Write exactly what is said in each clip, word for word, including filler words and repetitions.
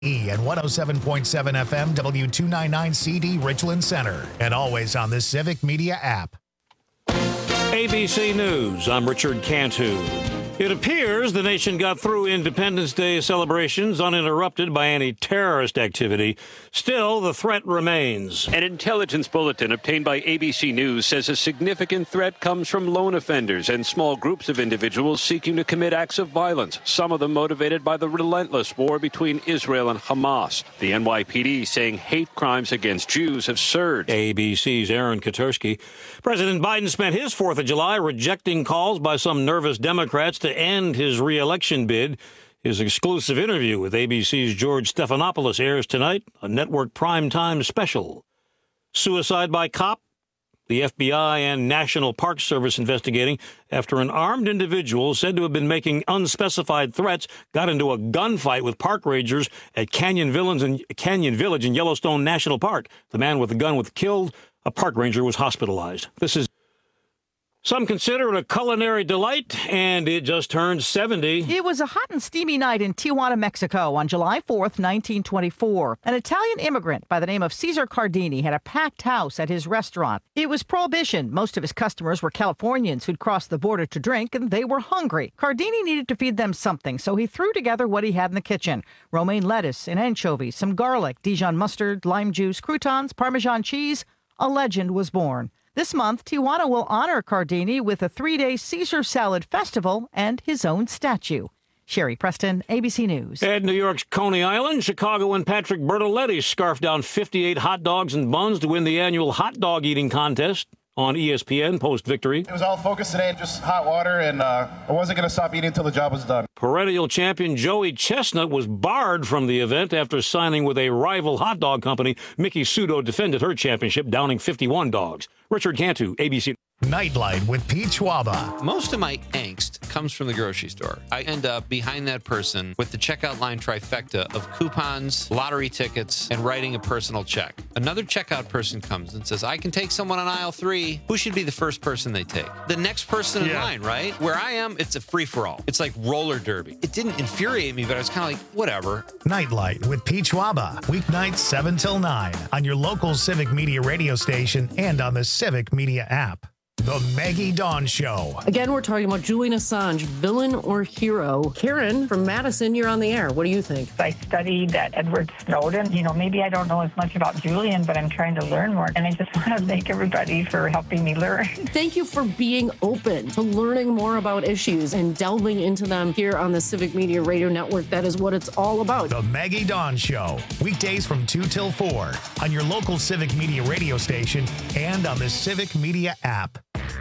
E and one oh seven point seven F M W two ninety-nine C D Richland Center, and always on the Civic Media app. A B C News, I'm Richard Cantu. It appears the nation got through Independence Day celebrations uninterrupted by any terrorist activity. Still, the threat remains. An intelligence bulletin obtained by A B C News says a significant threat comes from lone offenders and small groups of individuals seeking to commit acts of violence, some of them motivated by the relentless war between Israel and Hamas. The N Y P D saying hate crimes against Jews have surged. A B C's Aaron Katursky. President Biden spent his fourth of July rejecting calls by some nervous Democrats to end his re-election bid. His exclusive interview with A B C's George Stephanopoulos airs tonight, a network primetime special. Suicide by cop? The F B I and National Park Service investigating after an armed individual said to have been making unspecified threats got into a gunfight with park rangers at Canyon Village in, Canyon Village in Yellowstone National Park. The man with the gun was killed. A park ranger was hospitalized. This is Some consider it a culinary delight, and it just turned seventy. It was a hot and steamy night in Tijuana, Mexico on July fourth, nineteen twenty-four. An Italian immigrant by the name of Cesar Cardini had a packed house at his restaurant. It was Prohibition. Most of his customers were Californians who'd crossed the border to drink, and they were hungry. Cardini needed to feed them something, so he threw together what he had in the kitchen. Romaine lettuce and anchovies, some garlic, Dijon mustard, lime juice, croutons, Parmesan cheese. A legend was born. This month, Tijuana will honor Cardini with a three-day Caesar Salad Festival and his own statue. Sherry Preston, A B C News. At New York's Coney Island, Chicago and Patrick Bertoletti scarfed down fifty-eight hot dogs and buns to win the annual hot dog eating contest on E S P N post-victory. It was all focused today, just hot water, and uh, I wasn't going to stop eating until the job was done. Perennial champion Joey Chestnut was barred from the event after signing with a rival hot dog company. Mickey Sudo defended her championship, downing fifty-one dogs. Richard Cantu, A B C. Nightlight with Pete Schwaba. Most of my angst comes from the grocery store. I end up behind that person with the checkout line trifecta of coupons, lottery tickets, and writing a personal check. Another checkout person comes and says, I can take someone on aisle three. Who should be the first person they take? The next person in Yeah. line, right? Where I am, it's a free-for-all. It's like roller derby. It didn't infuriate me, but I was kind of like, whatever. Nightlight with Pete Schwaba. Weeknights seven till nine on your local Civic Media radio station and on the Civic Media app. The Maggie Dawn Show. Again, we're talking about Julian Assange, villain or hero. Karen from Madison, you're on the air. What do you think? I studied at Edward Snowden. You know, maybe I don't know as much about Julian, but I'm trying to learn more. And I just want to thank everybody for helping me learn. Thank you for being open to learning more about issues and delving into them here on the Civic Media Radio Network. That is what it's all about. The Maggie Dawn Show. Weekdays from two till four on your local Civic Media radio station and on the Civic Media app.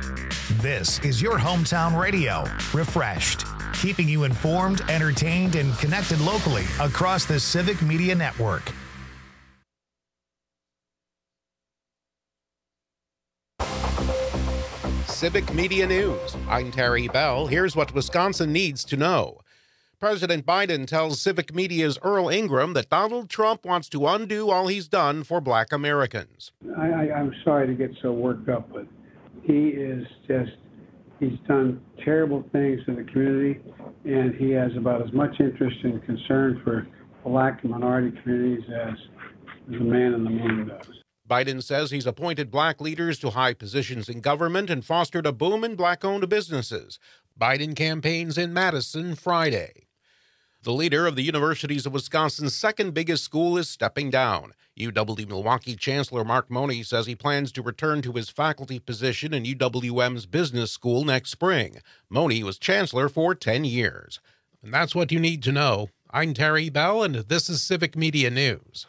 This is your hometown radio, refreshed, keeping you informed, entertained, and connected locally across the Civic Media Network. Civic Media News. I'm Terry Bell. Here's what Wisconsin needs to know. President Biden tells Civic Media's Earl Ingram that Donald Trump wants to undo all he's done for Black Americans. I, I, I'm sorry to get so worked up, but he is just, he's done terrible things in the community, and he has about as much interest and concern for Black and minority communities as, as a man in the moon does. Biden says he's appointed Black leaders to high positions in government and fostered a boom in Black-owned businesses. Biden campaigns in Madison Friday. The leader of the Universities of Wisconsin's second biggest school is stepping down. U W-Milwaukee Chancellor Mark Money says he plans to return to his faculty position in U W M's business school next spring. Money was chancellor for ten years. And that's what you need to know. I'm Terry Bell, and this is Civic Media News.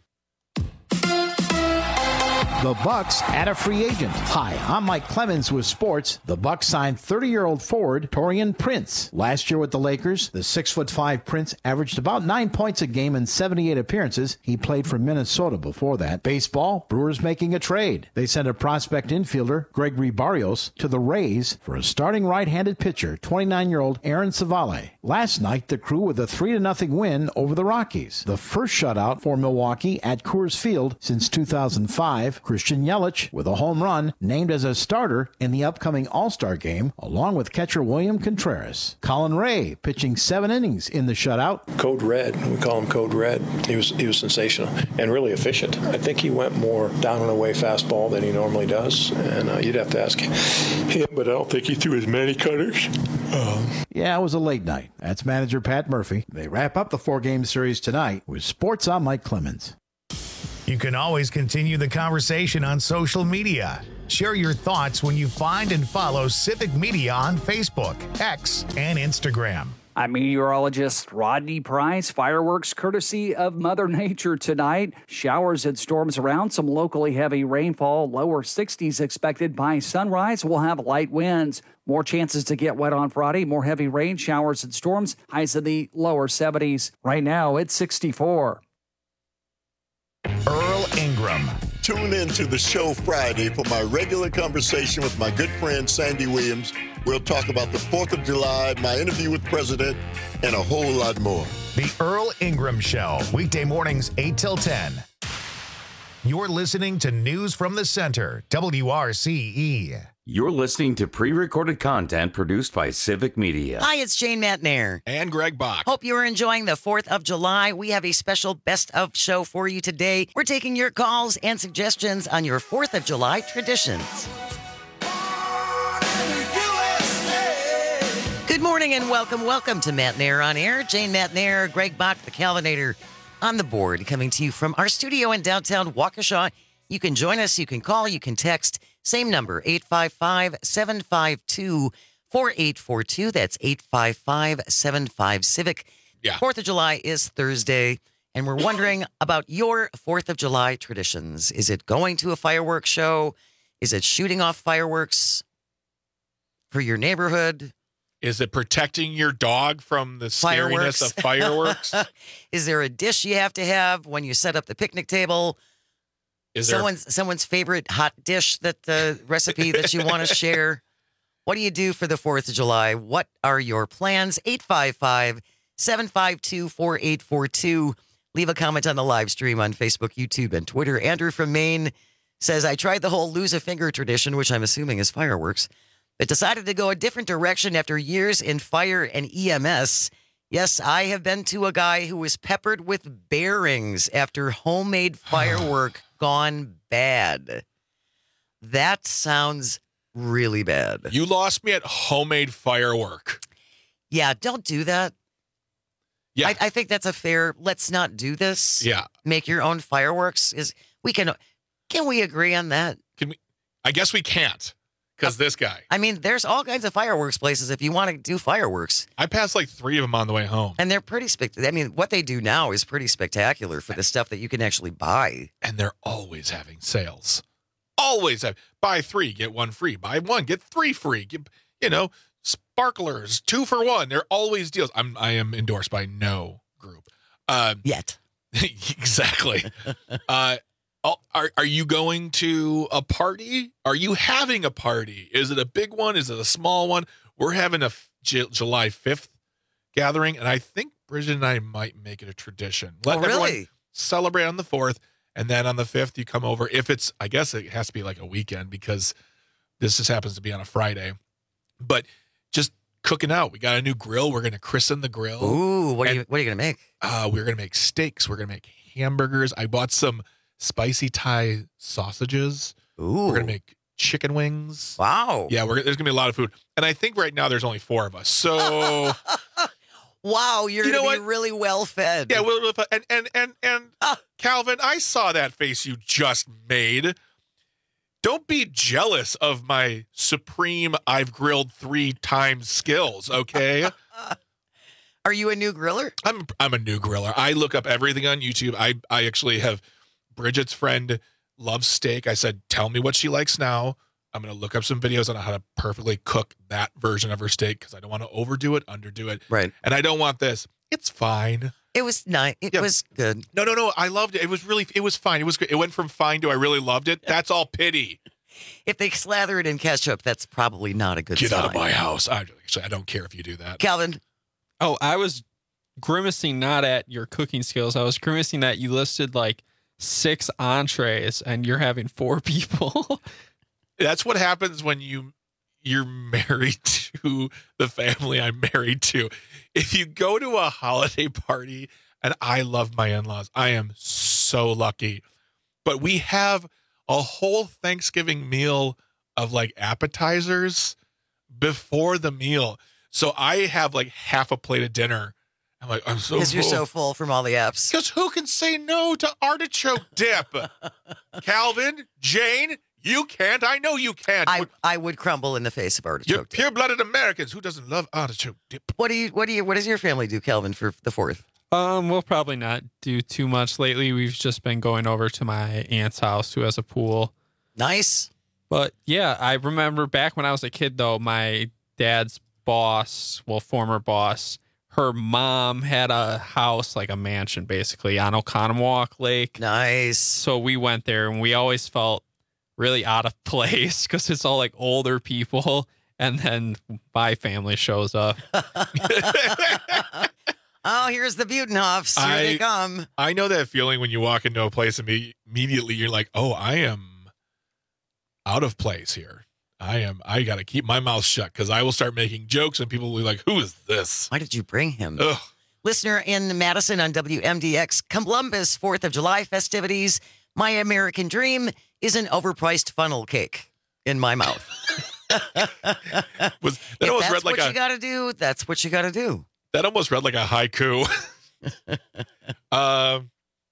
The Bucks add a free agent. Hi, I'm Mike Clemens with sports. The Bucks signed thirty-year-old forward Taurean Prince. Last year with the Lakers, the six foot five Prince averaged about nine points a game in seventy-eight appearances. He played for Minnesota before that. Baseball, Brewers making a trade. They sent a prospect infielder, Gregory Barrios, to the Rays for a starting right-handed pitcher, twenty-nine-year-old Aaron Savale. Last night, the Crew with a three to nothing win over the Rockies. The first shutout for Milwaukee at Coors Field since two thousand five. Christian Yelich, with a home run, named as a starter in the upcoming All-Star game, along with catcher William Contreras. Colin Ray pitching seven innings in the shutout. Code Red, we call him Code Red. He was he was sensational and really efficient. I think he went more down and away fastball than he normally does, and uh, you'd have to ask him, but I don't think he threw as many cutters. Um, yeah, it was a late night. That's manager Pat Murphy. They wrap up the four-game series tonight with Sports. I'm Mike Clemens. You can always continue the conversation on social media. Share your thoughts when you find and follow Civic Media on Facebook, X, and Instagram. I'm meteorologist Rodney Price. Fireworks courtesy of Mother Nature tonight. Showers and storms around, some locally heavy rainfall. Lower sixties expected by sunrise. We'll have light winds. More chances to get wet on Friday. More heavy rain, showers, and storms. Highs in the lower seventies. Right now, it's sixty-four. Earl Ingram. Tune in to the show Friday for my regular conversation with my good friend Sandy Williams. We'll talk about the fourth of July, my interview with the president, and a whole lot more. The Earl Ingram Show, weekday mornings eight till ten. You're listening to News from the Center, W R C E. You're listening to pre-recorded content produced by Civic Media. Hi, it's Jane Matnair. And Greg Bach. Hope you are enjoying the fourth of July. We have a special Best of show for you today. We're taking your calls and suggestions on your fourth of July traditions. Good morning and welcome, welcome to Matnair on Air. Jane Matnair, Greg Bach, the Calvinator on the board, coming to you from our studio in downtown Waukesha. You can join us, you can call, you can text. Same number, eight five five, seven five two, four eight four two. That's eight five five, seven five, Civic. Yeah. fourth of July is Thursday, and we're wondering about your fourth of July traditions. Is it going to a fireworks show? Is it shooting off fireworks for your neighborhood? Is it protecting your dog from the Fireworks. scariness of fireworks? Is there a dish you have to have when you set up the picnic table? Is there someone's someone's favorite hot dish, that the uh, recipe that you want to share? What do you do for the fourth of July? What are your plans? eight five five, seven five two, four eight four two. Leave a comment on the live stream on Facebook, YouTube, and Twitter. Andrew from Maine says, I tried the whole lose a finger tradition, which I'm assuming is fireworks, but decided to go a different direction after years in fire and E M S. Yes, I have been to a guy who was peppered with bearings after homemade firework gone bad. That sounds really bad. You lost me at homemade firework. Yeah, don't do that. Yeah. I, I think that's a fair, let's not do this. Yeah. Make your own fireworks. Is we can, can we agree on that? Can we? I guess we can't. Because this guy. I mean, there's all kinds of fireworks places if you want to do fireworks. I passed like three of them on the way home. And they're pretty spectacular. I mean, what they do now is pretty spectacular for the stuff that you can actually buy. And they're always having sales. Always have. Buy three, get one free. Buy one, get three free. Get, you know, sparklers, two for one. They're always deals. I'm, I am endorsed by no group. Uh, Yet. Exactly. uh, Are are you going to a party? Are you having a party? Is it a big one? Is it a small one? We're having a J- July fifth gathering, and I think Bridget and I might make it a tradition. Let oh, really? everyone celebrate on the fourth, and then on the fifth you come over. If it's, I guess it has to be like a weekend because this just happens to be on a Friday. But just cooking out. We got a new grill. We're going to christen the grill. Ooh, what are you what are you going to make? Uh, we're going to make steaks. We're going to make hamburgers. I bought some spicy Thai sausages. Ooh. We're going to make chicken wings. Wow. Yeah, we're, there's going to be a lot of food. And I think right now there's only four of us. So wow, you're you know going to be what? really well fed. Yeah, we'll, and and and and ah. Calvin, I saw that face you just made. Don't be jealous of my supreme I've grilled three times skills, okay? Are you a new griller? I'm I'm a new griller. I look up everything on YouTube. I I actually have Bridget's friend loves steak. I said, tell me what she likes now. I'm going to look up some videos on how to perfectly cook that version of her steak because I don't want to overdo it, underdo it. Right. And I don't want this. It's fine. It was nice. It Yeah. was good. No, no, no. I loved it. It was really, it was fine. It was good. It went from fine to I really loved it. That's all pity. If they slather it in ketchup, that's probably not a good Get sign. out of my house. I, actually, I don't care if you do that. Calvin. Oh, I was grimacing not at your cooking skills. I was grimacing that you listed like six entrees and you're having four people. That's what happens when you you're married to the family I'm married to. If you go to a holiday party, and I love my in-laws, I am so lucky, but we have a whole Thanksgiving meal of like appetizers before the meal. So I have like half a plate of dinner. I'm like, I'm so full. Because you're so full from all the apps. Because who can say no to artichoke dip? Calvin, Jane, you can't. I know you can't. I, I would crumble in the face of artichoke You're dip. pure-blooded Americans. Who doesn't love artichoke dip? What do you? What do you? What does your family do, Calvin, for the fourth? Um, we'll probably not do too much lately. We've just been going over to my aunt's house, who has a pool. Nice. But yeah, I remember back when I was a kid, though, my dad's boss, well, former boss, her mom had a house, like a mansion, basically, on Oconomowoc Lake. Nice. So we went there, and we always felt really out of place because it's all like older people, and then my family shows up. Oh, here's the Butenhoffs. Here I, they come. I know that feeling when you walk into a place and imme- immediately you're like, oh, I am out of place here. I am. I got to keep my mouth shut because I will start making jokes and people will be like, who is this? Why did you bring him? Ugh. Listener in Madison on W M D X, Columbus fourth of July festivities. My American dream is an overpriced funnel cake in my mouth. Was, that if almost that's read like what a, you got to do, that's what you got to do. That almost read like a haiku. uh,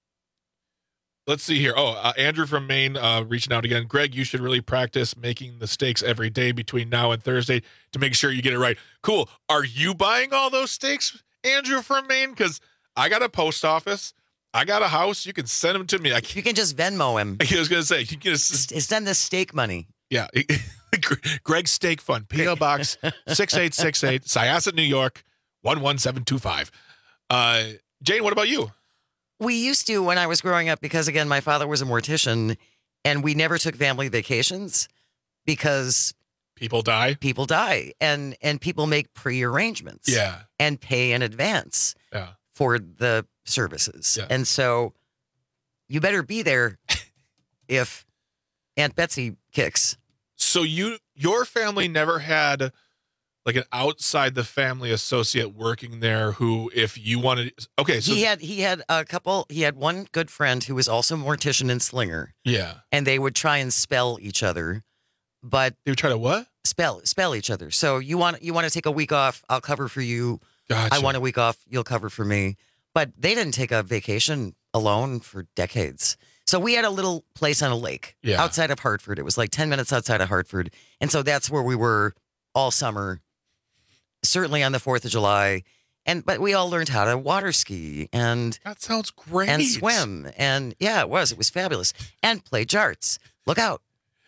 let's see here. Oh, uh, Andrew from Maine uh, reaching out again. Greg, you should really practice making the steaks every day between now and Thursday to make sure you get it right. Cool. Are you buying all those steaks, Andrew from Maine? Because I got a post office. I got a house. You can send them to me. I you can just Venmo him. I was going to say. You can just send the steak money. Yeah. Greg's Steak Fund, P O Box six eight six eight, Syosset, New York, one one seven two five. Uh, Jane, what about you? We used to when I was growing up because, again, my father was a mortician, and we never took family vacations because people die. People die, and and people make pre-arrangements. Yeah. And pay in advance. Yeah. For the services. Yeah. And so you better be there if Aunt Betsy kicks. So you, your family never had like an outside the family associate working there who, if you wanted, okay. So he had, he had a couple, he had one good friend who was also a mortician and slinger. Yeah. And they would try and spell each other, but they would try to what? Spell, spell each other. So you want, you want to take a week off. I'll cover for you. Gotcha. I want a week off. You'll cover for me. But they didn't take a vacation alone for decades. So we had a little place on a lake yeah. outside of Hartford. It was like ten minutes outside of Hartford. And so that's where we were all summer, certainly on the fourth of July. And but we all learned how to water ski and that sounds great. And swim. And yeah, it was. It was fabulous. And play jarts. Look out.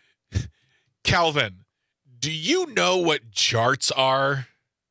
Calvin, do you know what jarts are?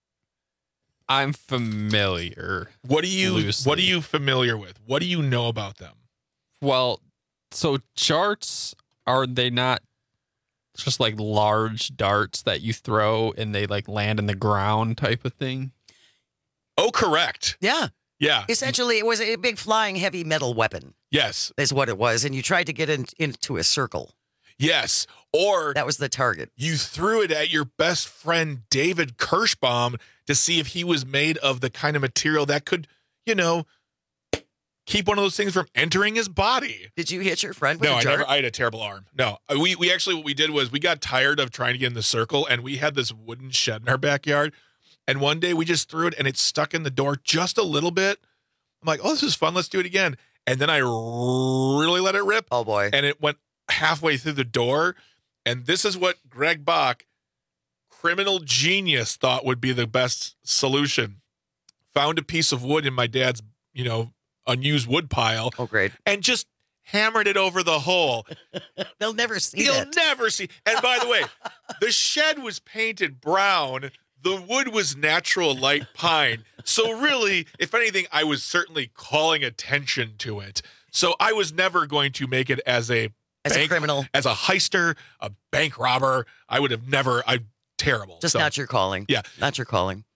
I'm familiar. What do you loosely. What are you familiar with? What do you know about them? Well, so jarts, are they not just like large darts that you throw and they like land in the ground type of thing? Oh, correct. Yeah. Yeah. Essentially, it was a big flying heavy metal weapon. Yes. Is what it was. And you tried to get in, into a circle. Yes. Or that was the target. You threw it at your best friend, David Kirschbaum, to see if he was made of the kind of material that could, you know, keep one of those things from entering his body. Did you hit your friend with no, a I jart? never. I had a terrible arm. No, we we actually what we did was we got tired of trying to get in the circle, and we had this wooden shed in our backyard. And one day we just threw it, and it stuck in the door just a little bit. I'm like, oh, this is fun. Let's do it again. And then I really let it rip. Oh boy! And it went halfway through the door. And this is what Greg Bach, criminal genius, thought would be the best solution. Found a piece of wood in my dad's, you know, unused wood pile. Oh, great. And just hammered it over the hole. They'll never see You'll that. never see. And by the way, the shed was painted brown. The wood was natural light pine. So really, if anything, I was certainly calling attention to it. So I was never going to make it as a As bank, a criminal. as a heister, a bank robber. I would have never, I terrible. Just So, not your calling. Yeah. Not your calling.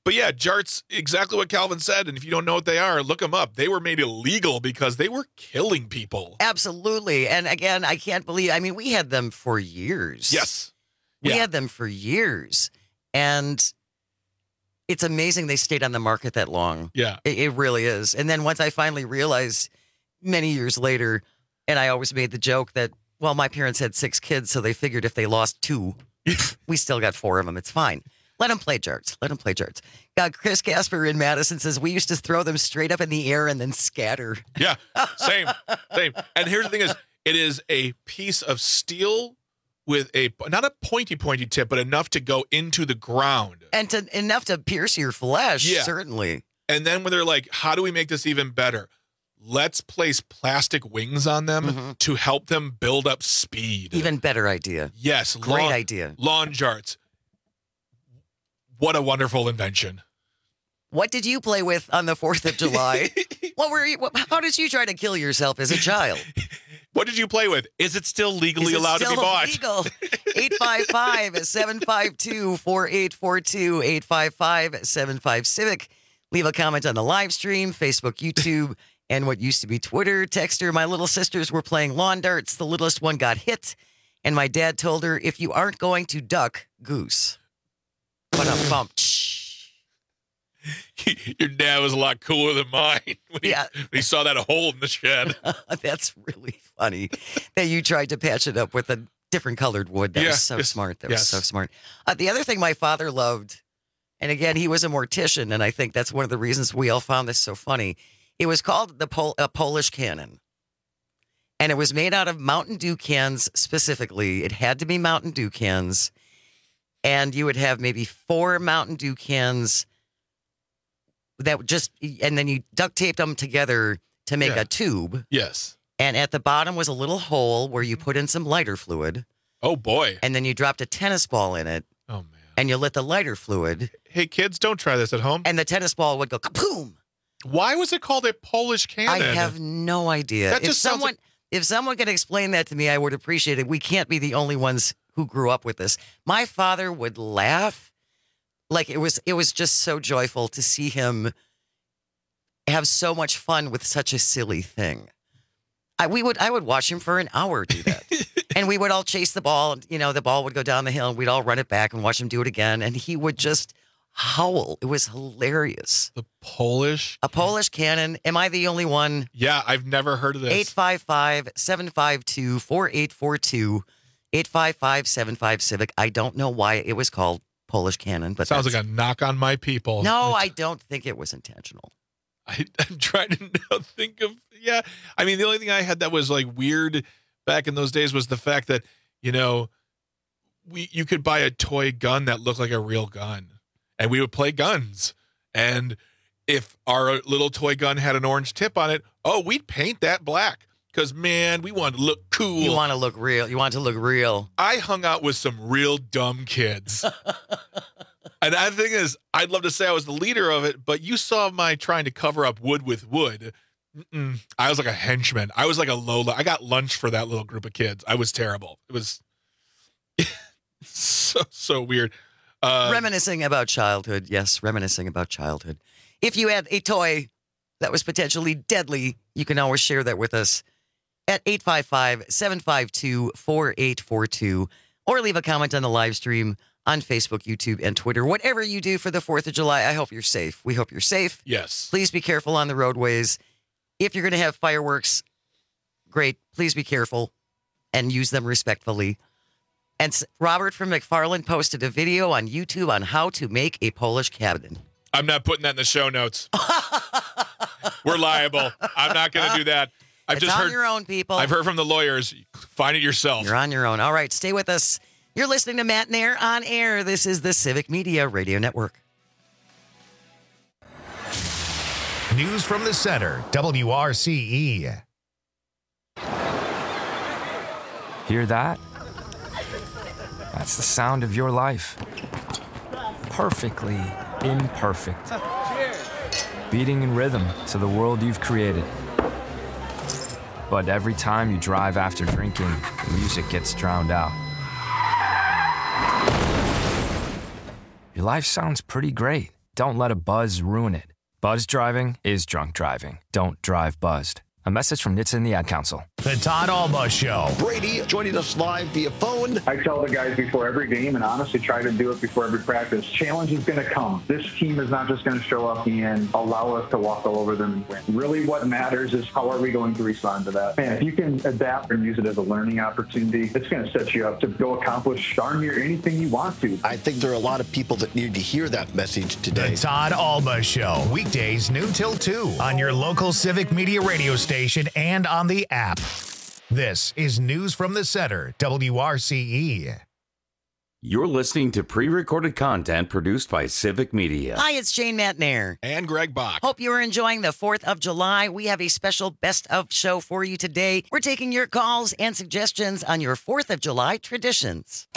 But yeah, jarts, exactly what Calvin said. And if you don't know what they are, look them up. They were made illegal because they were killing people. Absolutely. And again, I can't believe, I mean, we had them for years. Yes. We Yeah. had them for years. And it's amazing they stayed on the market that long. Yeah. It, it really is. And then once I finally realized many years later, and I always made the joke that, well, my parents had six kids, so they figured if they lost two, we still got four of them. It's fine. Let them play jarts. Let them play jarts. Uh, Chris Casper in Madison says, we used to throw them straight up in the air and then scatter. Yeah, same, same. And here's the thing is, it is a piece of steel with a, not a pointy, pointy tip, but enough to go into the ground. And to enough to pierce your flesh, Yeah. certainly. And then when they're like, how do we make this even better? Let's place plastic wings on them Mm-hmm. to help them build up speed. Even better idea. Yes. Great lawn, idea. Lawn jarts. What a wonderful invention. What did you play with on the fourth of July? What were you, what, how did you try to kill yourself as a child? What did you play with? Is it still legally Is it allowed still to be bought? Legal? eight five five, seven five two, four eight four two, eight five five, seven five Civic. Leave a comment on the live stream, Facebook, YouTube, and what used to be Twitter. Texter, my little sisters were playing lawn darts. The littlest one got hit, and my dad told her, if you aren't going to duck, goose. But a bump. Your dad was a lot cooler than mine when he, Yeah. when he saw that hole in the shed. That's really funny that you tried to patch it up with a different colored wood. That Yeah, was so yes, smart. That yes. was so smart. Uh, the other thing my father loved, and again, he was a mortician, and I think that's one of the reasons we all found this so funny. It was called the Pol- a Polish cannon. And it was made out of Mountain Dew cans specifically. It had to be Mountain Dew cans. And you would have maybe four Mountain Dew cans that would just, and then you duct taped them together to make Yeah. a tube. Yes. And at the bottom was a little hole where you put in some lighter fluid. Oh, boy. And then you dropped a tennis ball in it. Oh, man. And you lit the lighter fluid. Hey, kids, don't try this at home. And the tennis ball would go kapoom. Why was it called a Polish cannon? I have no idea. That if just sounds someone like- if someone could explain that to me, I would appreciate it. We can't be the only ones who grew up with this. My father would laugh like it was it was just so joyful to see him have so much fun with such a silly thing. I we would I would watch him for an hour do that. And we would all chase the ball, and you know, the ball would go down the hill and we'd all run it back and watch him do it again, and he would just howl. It was hilarious. The Polish? A Polish cannon. Am I the only one? Yeah, I've never heard of this. eight five five, seven five two, four eight four two, eight five five, seven five Civic. I don't know why it was called Polish cannon, but Sounds that's- like a knock on my people. No, I don't think it was intentional. I, I'm trying to now think of, yeah. I mean, the only thing I had that was like weird back in those days was the fact that, you know, we you could buy a toy gun that looked like a real gun, and we would play guns. And if our little toy gun had an orange tip on it, oh, we'd paint that black because, man, we wanted to look cool. You want to look real. You want to look real. I hung out with some real dumb kids. And the thing is, I'd love to say I was the leader of it, but you saw my trying to cover up wood with wood. Mm-mm. I was like a henchman. I was like a low. I got lunch for that little group of kids. I was terrible. It was so, so weird. Uh, Reminiscing about childhood. Yes, reminiscing about childhood. If you had a toy that was potentially deadly, you can always share that with us at eight five five, seven five two, four eight four two or leave a comment on the live stream on Facebook, YouTube, and Twitter. Whatever you do for the fourth of July, I hope you're safe. We hope you're safe. Yes. Please be careful on the roadways. If you're going to have fireworks, great. Please be careful and use them respectfully. And s- Robert from McFarland posted a video on YouTube on how to make a Polish cannon. I'm not putting that in the show notes. We're liable. I'm not going to do that. I've It's just on heard. your own, people. I've heard from the lawyers. Find it yourself. You're on your own. All right, stay with us. You're listening to Matt and Air on air. This is the Civic Media Radio Network. News from the center, W R C E. Hear that? That's the sound of your life. Perfectly imperfect. Beating in rhythm to the world you've created. But every time you drive after drinking, the music gets drowned out. Your life sounds pretty great Don't let a buzz ruin it. Buzz driving is drunk driving. Don't drive buzzed. A message from N H T S A and the Ad Council. The Todd Alba Show. Brady joining us live via phone. I tell the guys before every game, and honestly try to do it before every practice, challenge is going to come. This team is not just going to show up and allow us to walk all over them and win. Really what matters is how are we going to respond to that. And if you can adapt and use it as a learning opportunity, it's going to set you up to go accomplish darn near anything you want to. I think there are a lot of people that need to hear that message today. The Todd Alba Show. Weekdays noon till two on your local Civic Media radio station and on the app. This is News from the Center, W R C E. You're listening to pre-recorded content produced by Civic Media. Hi, it's Jane Matnair. And Greg Bach. Hope you are enjoying the fourth of July. We have a special best of show for you today. We're taking your calls and suggestions on your fourth of July traditions.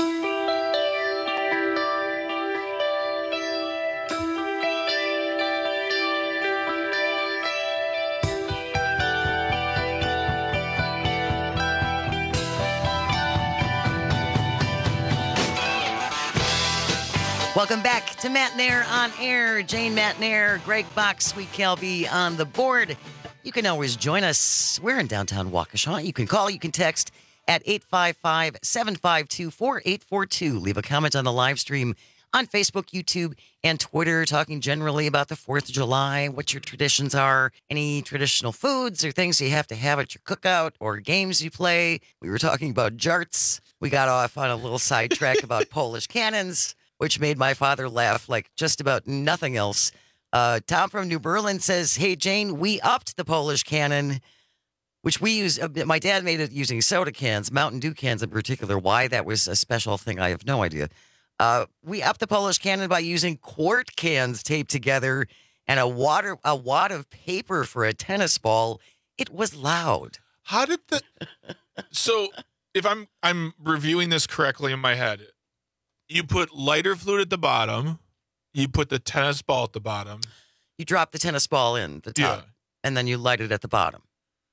Welcome back to Matnair on Air. Jane Matnair, Greg Bach, Sweet Calby on the board. You can always join us. We're in downtown Waukesha. You can call, you can text at eight five five, seven five two, four eight four two. Leave a comment on the live stream on Facebook, YouTube, and Twitter, talking generally about the fourth of July, what your traditions are, any traditional foods or things you have to have at your cookout or games you play. We were talking about jarts. We got off on a little sidetrack about Polish cannons, which made my father laugh like just about nothing else. Uh, Tom from New Berlin says, hey, Jane, we upped the Polish cannon, which we use. Uh, my dad made it using soda cans, Mountain Dew cans in particular. Why that was a special thing, I have no idea. Uh, we upped the Polish cannon by using quart cans taped together and a water a wad of paper for a tennis ball. It was loud. How did the... So if I'm I'm reviewing this correctly in my head, you put lighter fluid at the bottom. You put the tennis ball at the bottom. You drop the tennis ball in the top, yeah. And then you light it at the bottom.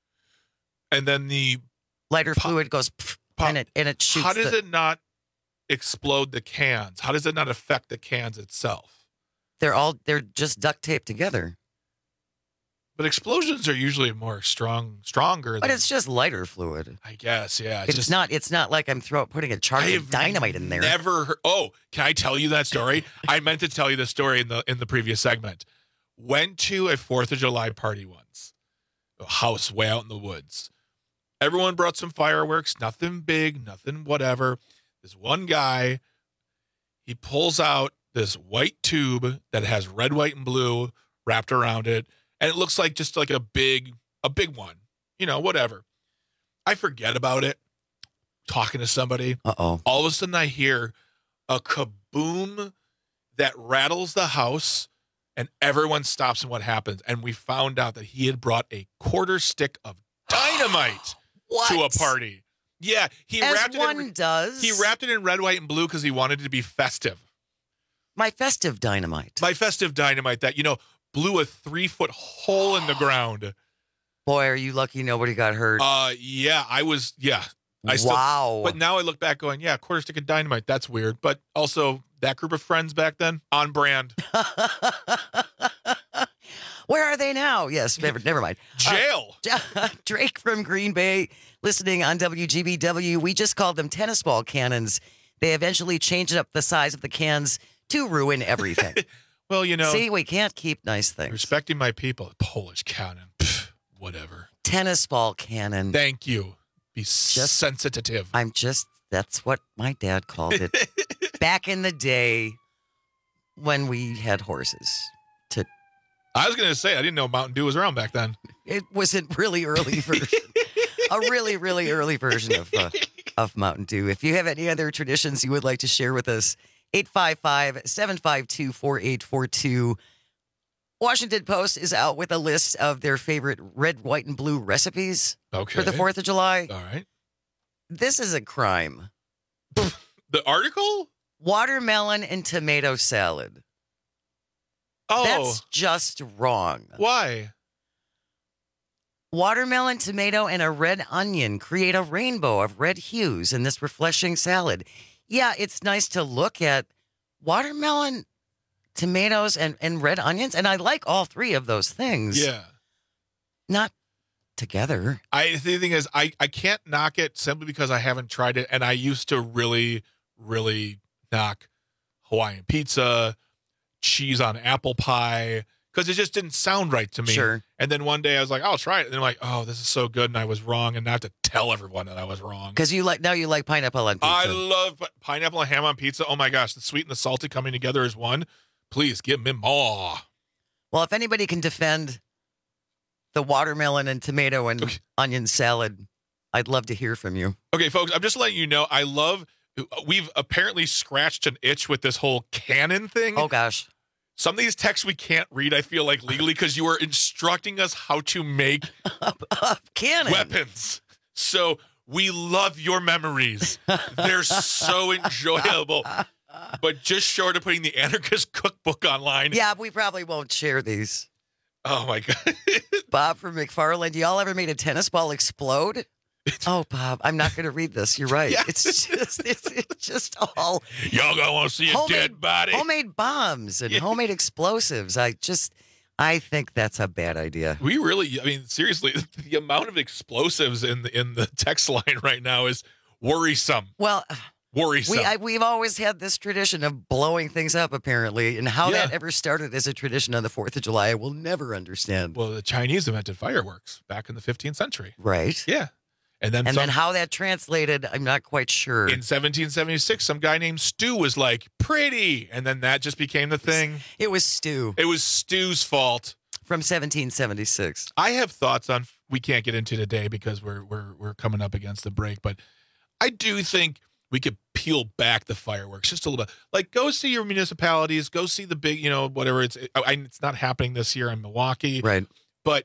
And then the lighter pop, fluid goes, pff, pop, and it and it shoots. How does the, it not explode the cans? How does it not affect the cans itself? They're all they're just duct taped together. But explosions are usually more strong, stronger. But than, it's just lighter fluid. I guess, yeah. It's, it's just, not. It's not like I'm throw, putting a charge of dynamite in there. Never. Heard, oh, can I tell you that story? I meant to tell you the story in the in the previous segment. Went to a Fourth of July party once, a house way out in the woods. Everyone brought some fireworks. Nothing big, nothing whatever. This one guy, he pulls out this white tube that has red, white, and blue wrapped around it. And it looks like just like a big, a big one, you know, whatever. I forget about it. Talking to somebody. Uh-oh. All of a sudden I hear a kaboom that rattles the house and everyone stops and what happens. And we found out that he had brought a quarter stick of dynamite to a party. Yeah. He As wrapped one it in, does. He wrapped it in red, white, and blue because he wanted it to be festive. My festive dynamite. My festive dynamite that, you know, blew a three-foot hole in the ground. Boy, are you lucky nobody got hurt. Uh, yeah, I was, yeah. I still, wow. But now I look back going, yeah, quarter stick of dynamite, that's weird. But also, that group of friends back then, on brand. Where are they now? Yes, never, never mind. Jail. Uh, Drake from Green Bay, listening on W G B W. We just called them tennis ball cannons. They eventually changed up the size of the cans to ruin everything. Well, you know. See, we can't keep nice things. Respecting my people. Polish cannon. Pff, whatever. Tennis ball cannon. Thank you. Be just sensitive. I'm just, that's what my dad called it. Back in the day when we had horses. To, I was going to say, I didn't know Mountain Dew was around back then. It was a really early version. a really, really early version of, uh, of Mountain Dew. If you have any other traditions you would like to share with us, eight five five, seven five two, four eight four two. Washington Post is out with a list of their favorite red, white, and blue recipes okay. for the fourth of July. All right. This is a crime. The article? Watermelon and tomato salad. Oh. That's just wrong. Why? Watermelon, tomato, and a red onion create a rainbow of red hues in this refreshing salad. Yeah, it's nice to look at. Watermelon, tomatoes and, and red onions, and I like all three of those things. Yeah. Not together. I the thing is, I, I can't knock it simply because I haven't tried it, and I used to really, really knock Hawaiian pizza, cheese on apple pie, because it just didn't sound right to me. Sure. And then one day I was like, I'll try it. And then I'm like, oh, this is so good, and I was wrong, and I have to tell everyone that I was wrong. Because you like now you like pineapple on pizza. I love pi- pineapple and ham on pizza. Oh my gosh, the sweet and the salty coming together as one. Please give me more. Well, if anybody can defend the watermelon and tomato and okay. onion salad, I'd love to hear from you. Okay, folks, I'm just letting you know, I love, we've apparently scratched an itch with this whole canon thing. Oh, gosh. Some of these texts we can't read, I feel like, legally, because you are instructing us how to make canon weapons. So we love your memories. They're so enjoyable. But just short of putting the Anarchist Cookbook online. Yeah, we probably won't share these. Oh, my God. Bob from McFarland, y'all ever made a tennis ball explode? Oh, Bob, I'm not going to read this. You're right. Yes. It's just it's, it's just all. Y'all going to want to see a homemade, dead body? Homemade bombs and yeah. homemade explosives. I just, I think that's a bad idea. We really, I mean, seriously, the amount of explosives in the, in the text line right now is worrisome. Well, worrisome. We, I, we've always had this tradition of blowing things up, apparently, and how Yeah. that ever started as a tradition on the fourth of July, I will never understand. Well, the Chinese invented fireworks back in the fifteenth century. Right. Yeah. And then and some, then how that translated, I'm not quite sure. in seventeen seventy-six, some guy named Stu was like, pretty. And then that just became the thing. It was Stu. It was Stu's fault. From seventeen seventy-six. I have thoughts on, we can't get into today because we're we're we're coming up against the break, but I do think we could peel back the fireworks just a little bit. Like, go see your municipalities, go see the big, you know, whatever. It's I, it's not happening this year in Milwaukee. Right. But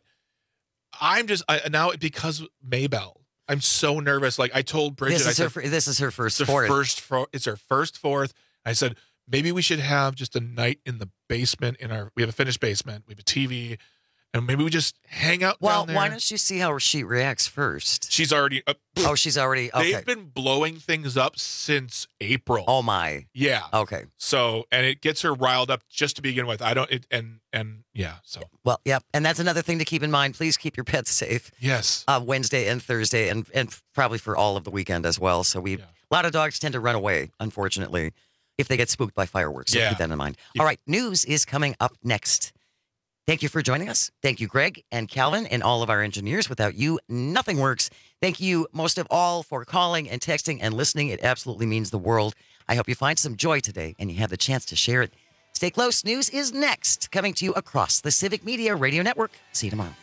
I'm just, I, now because Maybell, I'm so nervous. Like I told Bridget, This is, I said, her, this is her first it's her fourth. first, fro- it's her first fourth. I said, maybe we should have just a night in the basement in our, we have a finished basement, we have a T V, and maybe we just hang out Well, down there. why don't you see how she reacts first? She's already, uh, Oh, she's already, okay. they've been blowing things up since April. Oh, my. Yeah. Okay. So, and it gets her riled up just to begin with. I don't, it, and, and yeah, so. Well, yep. And that's another thing to keep in mind. Please keep your pets safe. Yes. Uh, Wednesday and Thursday, and, and probably for all of the weekend as well. So we, yeah. a lot of dogs tend to run away, unfortunately, if they get spooked by fireworks. So Yeah. keep that in mind. All right. News is coming up next. Thank you for joining us. Thank you, Greg and Calvin and all of our engineers. Without you, nothing works. Thank you most of all for calling and texting and listening. It absolutely means the world. I hope you find some joy today and you have the chance to share it. Stay close. News is next, coming to you across the Civic Media Radio Network. See you tomorrow.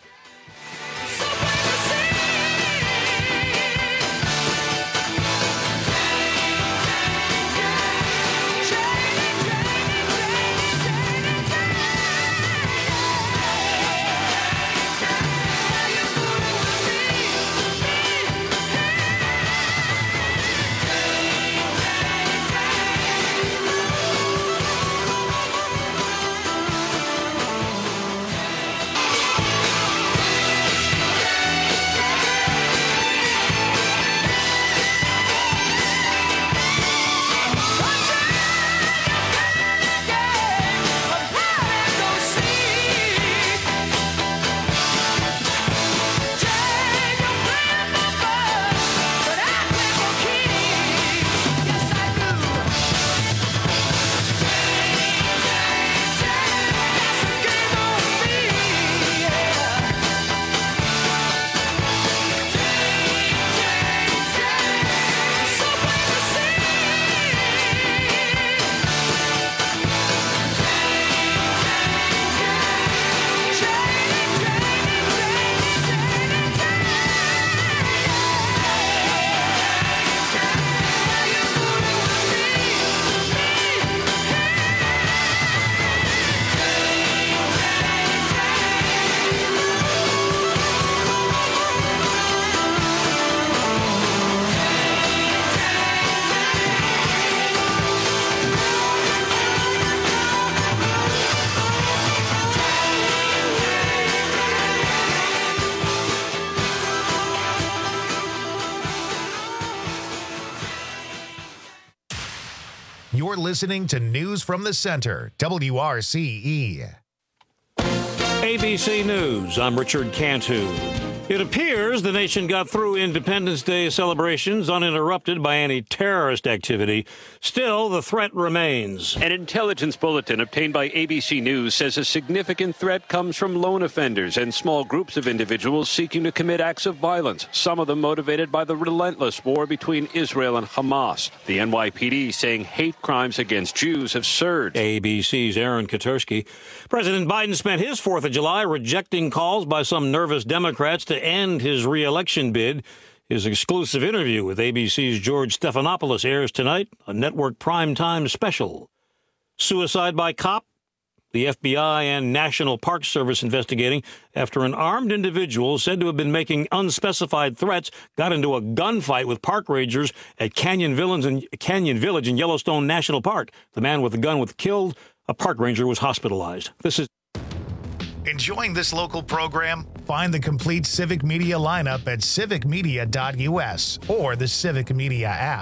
You're listening to News from the Center, W R C E. A B C News, I'm Richard Cantu. It appears the nation got through Independence Day celebrations uninterrupted by any terrorist activity. Still, the threat remains. An intelligence bulletin obtained by A B C News says a significant threat comes from lone offenders and small groups of individuals seeking to commit acts of violence, some of them motivated by the relentless war between Israel and Hamas. The N Y P D saying hate crimes against Jews have surged. A B C's Aaron Katursky. President Biden spent his fourth of July rejecting calls by some nervous Democrats to end his re-election bid. His exclusive interview with A B C's George Stephanopoulos airs tonight, a network primetime special. Suicide by cop? The F B I and National Park Service investigating after an armed individual said to have been making unspecified threats got into a gunfight with park rangers at Canyon Village in, Canyon Village in Yellowstone National Park. The man with the gun was killed. A park ranger was hospitalized. This is Enjoying this local program? Find the complete Civic Media lineup at civic media dot U S or the Civic Media app.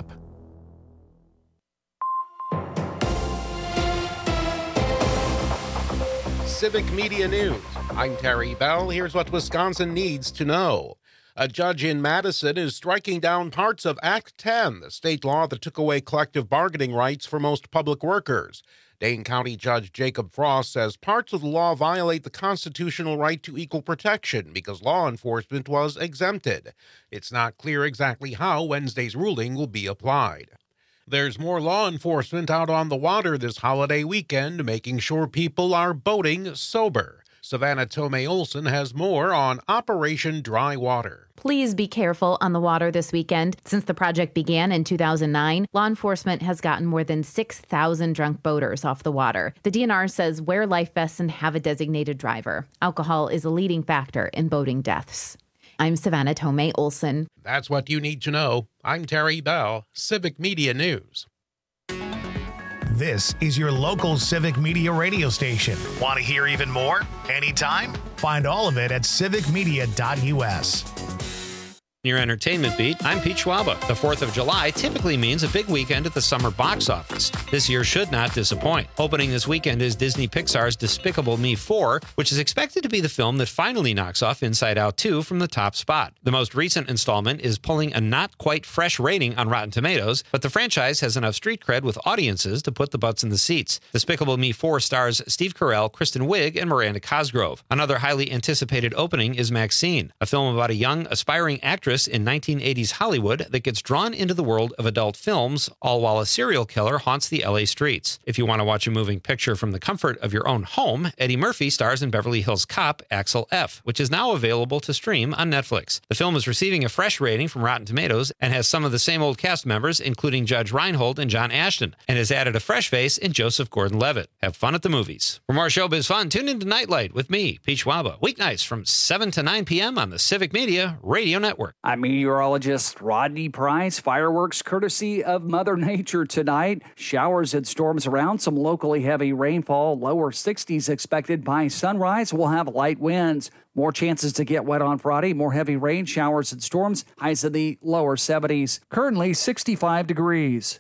Civic Media News. I'm Terry Bell. Here's what Wisconsin needs to know. A judge in Madison is striking down parts of Act ten, the state law that took away collective bargaining rights for most public workers. Dane County Judge Jacob Frost says parts of the law violate the constitutional right to equal protection because law enforcement was exempted. It's not clear exactly how Wednesday's ruling will be applied. There's more law enforcement out on the water this holiday weekend, making sure people are boating sober. Savannah Tomei Olson has more on Operation Dry Water. Please be careful on the water this weekend. Since the project began in two thousand nine, law enforcement has gotten more than six thousand drunk boaters off the water. The D N R says wear life vests and have a designated driver. Alcohol is a leading factor in boating deaths. I'm Savannah Tomei Olson. That's what you need to know. I'm Terry Bell, Civic Media News. This is your local Civic Media radio station. Want to hear even more? Anytime? Find all of it at civic media dot U S. Your entertainment beat, I'm Pete Schwaba. The fourth of July typically means a big weekend at the summer box office. This year should not disappoint. Opening this weekend is Disney Pixar's Despicable Me four, which is expected to be the film that finally knocks off Inside Out two from the top spot. The most recent installment is pulling a not quite fresh rating on Rotten Tomatoes, but the franchise has enough street cred with audiences to put the butts in the seats. Despicable Me four stars Steve Carell, Kristen Wiig, and Miranda Cosgrove. Another highly anticipated opening is Maxine, a film about a young, aspiring actress in nineteen eighties Hollywood that gets drawn into the world of adult films, all while a serial killer haunts the L A streets. If you want to watch a moving picture from the comfort of your own home, Eddie Murphy stars in Beverly Hills Cop, Axel F., which is now available to stream on Netflix. The film is receiving a fresh rating from Rotten Tomatoes and has some of the same old cast members, including Judge Reinhold and John Ashton, and has added a fresh face in Joseph Gordon-Levitt. Have fun at the movies. For more showbiz fun, tune into Nightlight with me, Pete Schwaba, weeknights from seven to nine p.m. on the Civic Media Radio Network. I'm meteorologist Rodney Price. Fireworks courtesy of Mother Nature tonight. Showers and storms around, some locally heavy rainfall, lower sixties expected by sunrise. We'll have light winds. More chances to get wet on Friday, more heavy rain, showers and storms, highs in the lower seventies. Currently sixty-five degrees.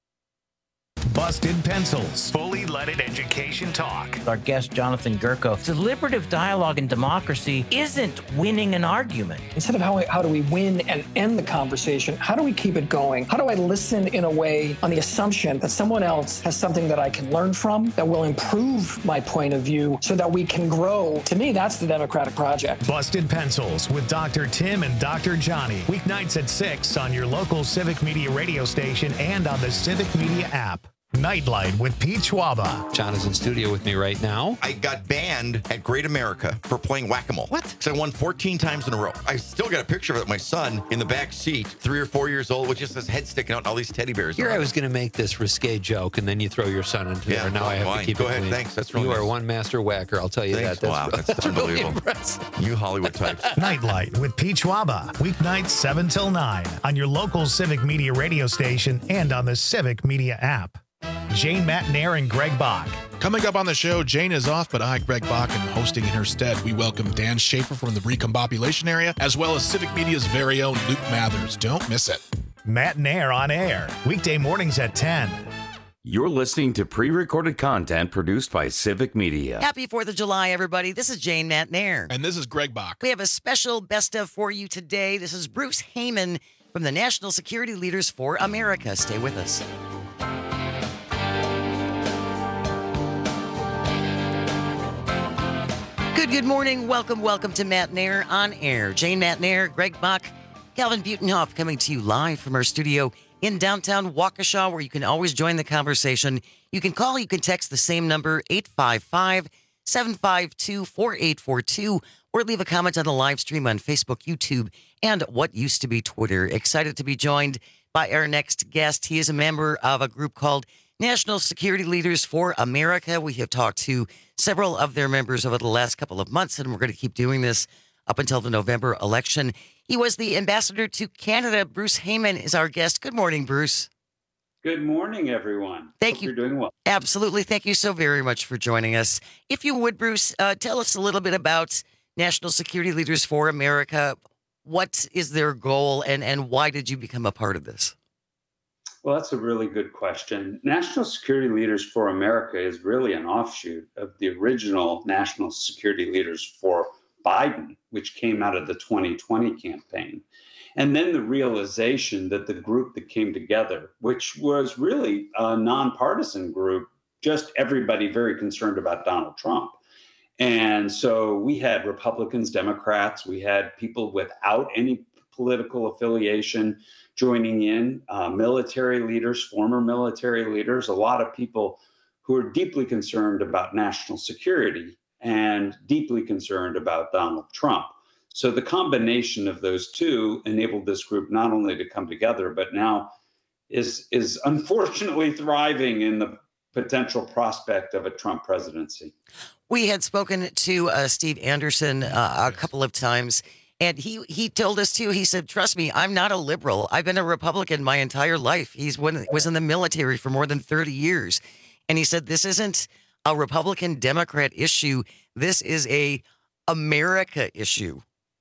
Busted Pencils. Fully leaded education talk. Our guest, Jonathan Gurko. Deliberative dialogue and democracy isn't winning an argument. Instead of how, how do we win and end the conversation, how do we keep it going? How do I listen in a way on the assumption that someone else has something that I can learn from, that will improve my point of view so that we can grow? To me, that's the Democratic project. Busted Pencils with Doctor Tim and Doctor Johnny. Weeknights at six on your local Civic Media radio station and on the Civic Media app. Nightlight with Pete Schwaba. John is in studio with me right now. I got banned at Great America for playing whack-a-mole. What? Because I won fourteen times in a row. I still got a picture of it, my son in the back seat, three or four years old, with just his head sticking out and all these teddy bears. Here I was going to make this risque joke, and then you throw your son into yeah, there. Now well, I have fine. to keep Go it ahead, clean. thanks. That's really You nice. are one master whacker, I'll tell you Thanks. that. That's, wow, that's, that's really unbelievable. impressive. You Hollywood types. Nightlight with Pete Schwaba. Weeknights seven till nine on your local Civic Media radio station and on the Civic Media app. Jane Matnair and Greg Bach. Coming up on the show, Jane is off, but I, Greg Bach, am hosting in her stead. We welcome Dan Schaefer from the Recombobulation area, as well as Civic Media's very own Luke Mathers. Don't miss it. Matnair on air, weekday mornings at ten. You're listening to pre-recorded content produced by Civic Media. Happy fourth of July, everybody. This is Jane Matnair. And this is Greg Bach. We have a special best of for you today. This is Bruce Heyman from the National Security Leaders for America. Stay with us. Good, good morning. Welcome, welcome to Matnair on Air. Jane Matnair, Greg Bach, Calvin Butenhoff coming to you live from our studio in downtown Waukesha, where you can always join the conversation. You can call, you can text the same number, eight five five, seven five two, four eight four two, or leave a comment on the live stream on Facebook, YouTube, and what used to be Twitter. Excited to be joined by our next guest. He is a member of a group called National Security Leaders for America. We have talked to several of their members over the last couple of months, and we're going to keep doing this up until the November election. He was the ambassador to Canada. Bruce Heyman is our guest. Good morning, Bruce. Good morning, everyone. Thank Hope you. You're doing well. Absolutely. Thank you so very much for joining us. If you would, Bruce, uh, tell us a little bit about National Security Leaders for America. What is their goal, and, and why did you become a part of this? Well, that's a really good question. National Security Leaders for America is really an offshoot of the original National Security Leaders for Biden, which came out of the twenty twenty campaign. And then the realization that the group that came together, which was really a nonpartisan group, just everybody very concerned about Donald Trump. And so we had Republicans, Democrats, we had people without any political affiliation joining in, uh, military leaders, former military leaders, a lot of people who are deeply concerned about national security and deeply concerned about Donald Trump. So the combination of those two enabled this group not only to come together, but now is, is unfortunately thriving in the potential prospect of a Trump presidency. We had spoken to uh, Steve Anderson uh, a couple of times, and he, he told us, too, he said, trust me, I'm not a liberal. I've been a Republican my entire life. He's when, was in the military for more than thirty years. And he said, this isn't a Republican-Democrat issue. This is a America issue.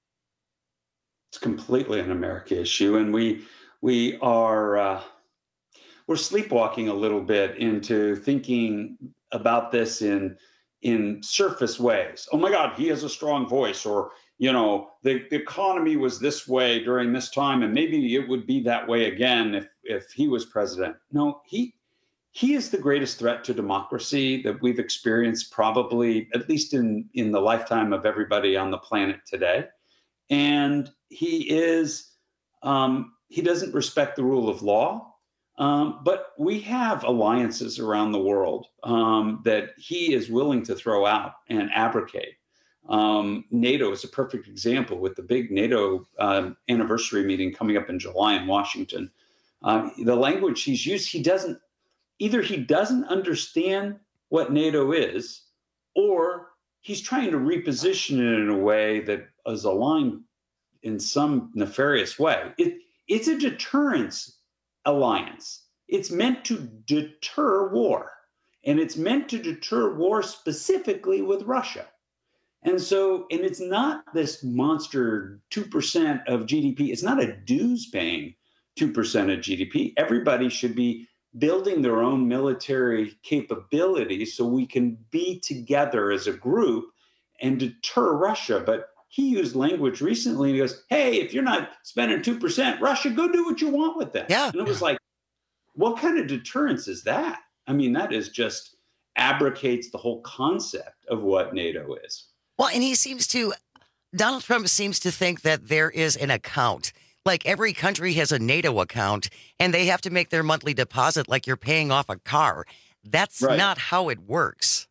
It's completely an America issue. And we we are uh, we're sleepwalking a little bit into thinking about this in in surface ways. Oh, my God, he has a strong voice, or you know, the, the economy was this way during this time, and maybe it would be that way again if, if he was president. No, he he is the greatest threat to democracy that we've experienced, probably at least in, in the lifetime of everybody on the planet today. And he is um, he doesn't respect the rule of law. Um, but we have alliances around the world um, that he is willing to throw out and abrogate. Um, NATO is a perfect example with the big NATO um, anniversary meeting coming up in July in Washington. Uh, the language he's used, he doesn't, either he doesn't understand what NATO is, or he's trying to reposition it in a way that is aligned in some nefarious way. It, it's a deterrence alliance. It's meant to deter war, and it's meant to deter war specifically with Russia. And so, and it's not this monster two percent of G D P. It's not a dues paying two percent of G D P. Everybody should be building their own military capabilities so we can be together as a group and deter Russia. But he used language recently, and he goes, hey, if you're not spending two percent, Russia, go do what you want with that. Yeah. And it was like, what kind of deterrence is that? I mean, that is just abrogates the whole concept of what NATO is. Well, and he seems to, Donald Trump seems to think that there is an account. Like every country has a NATO account, and they have to make their monthly deposit like you're paying off a car. That's Right. not how it works.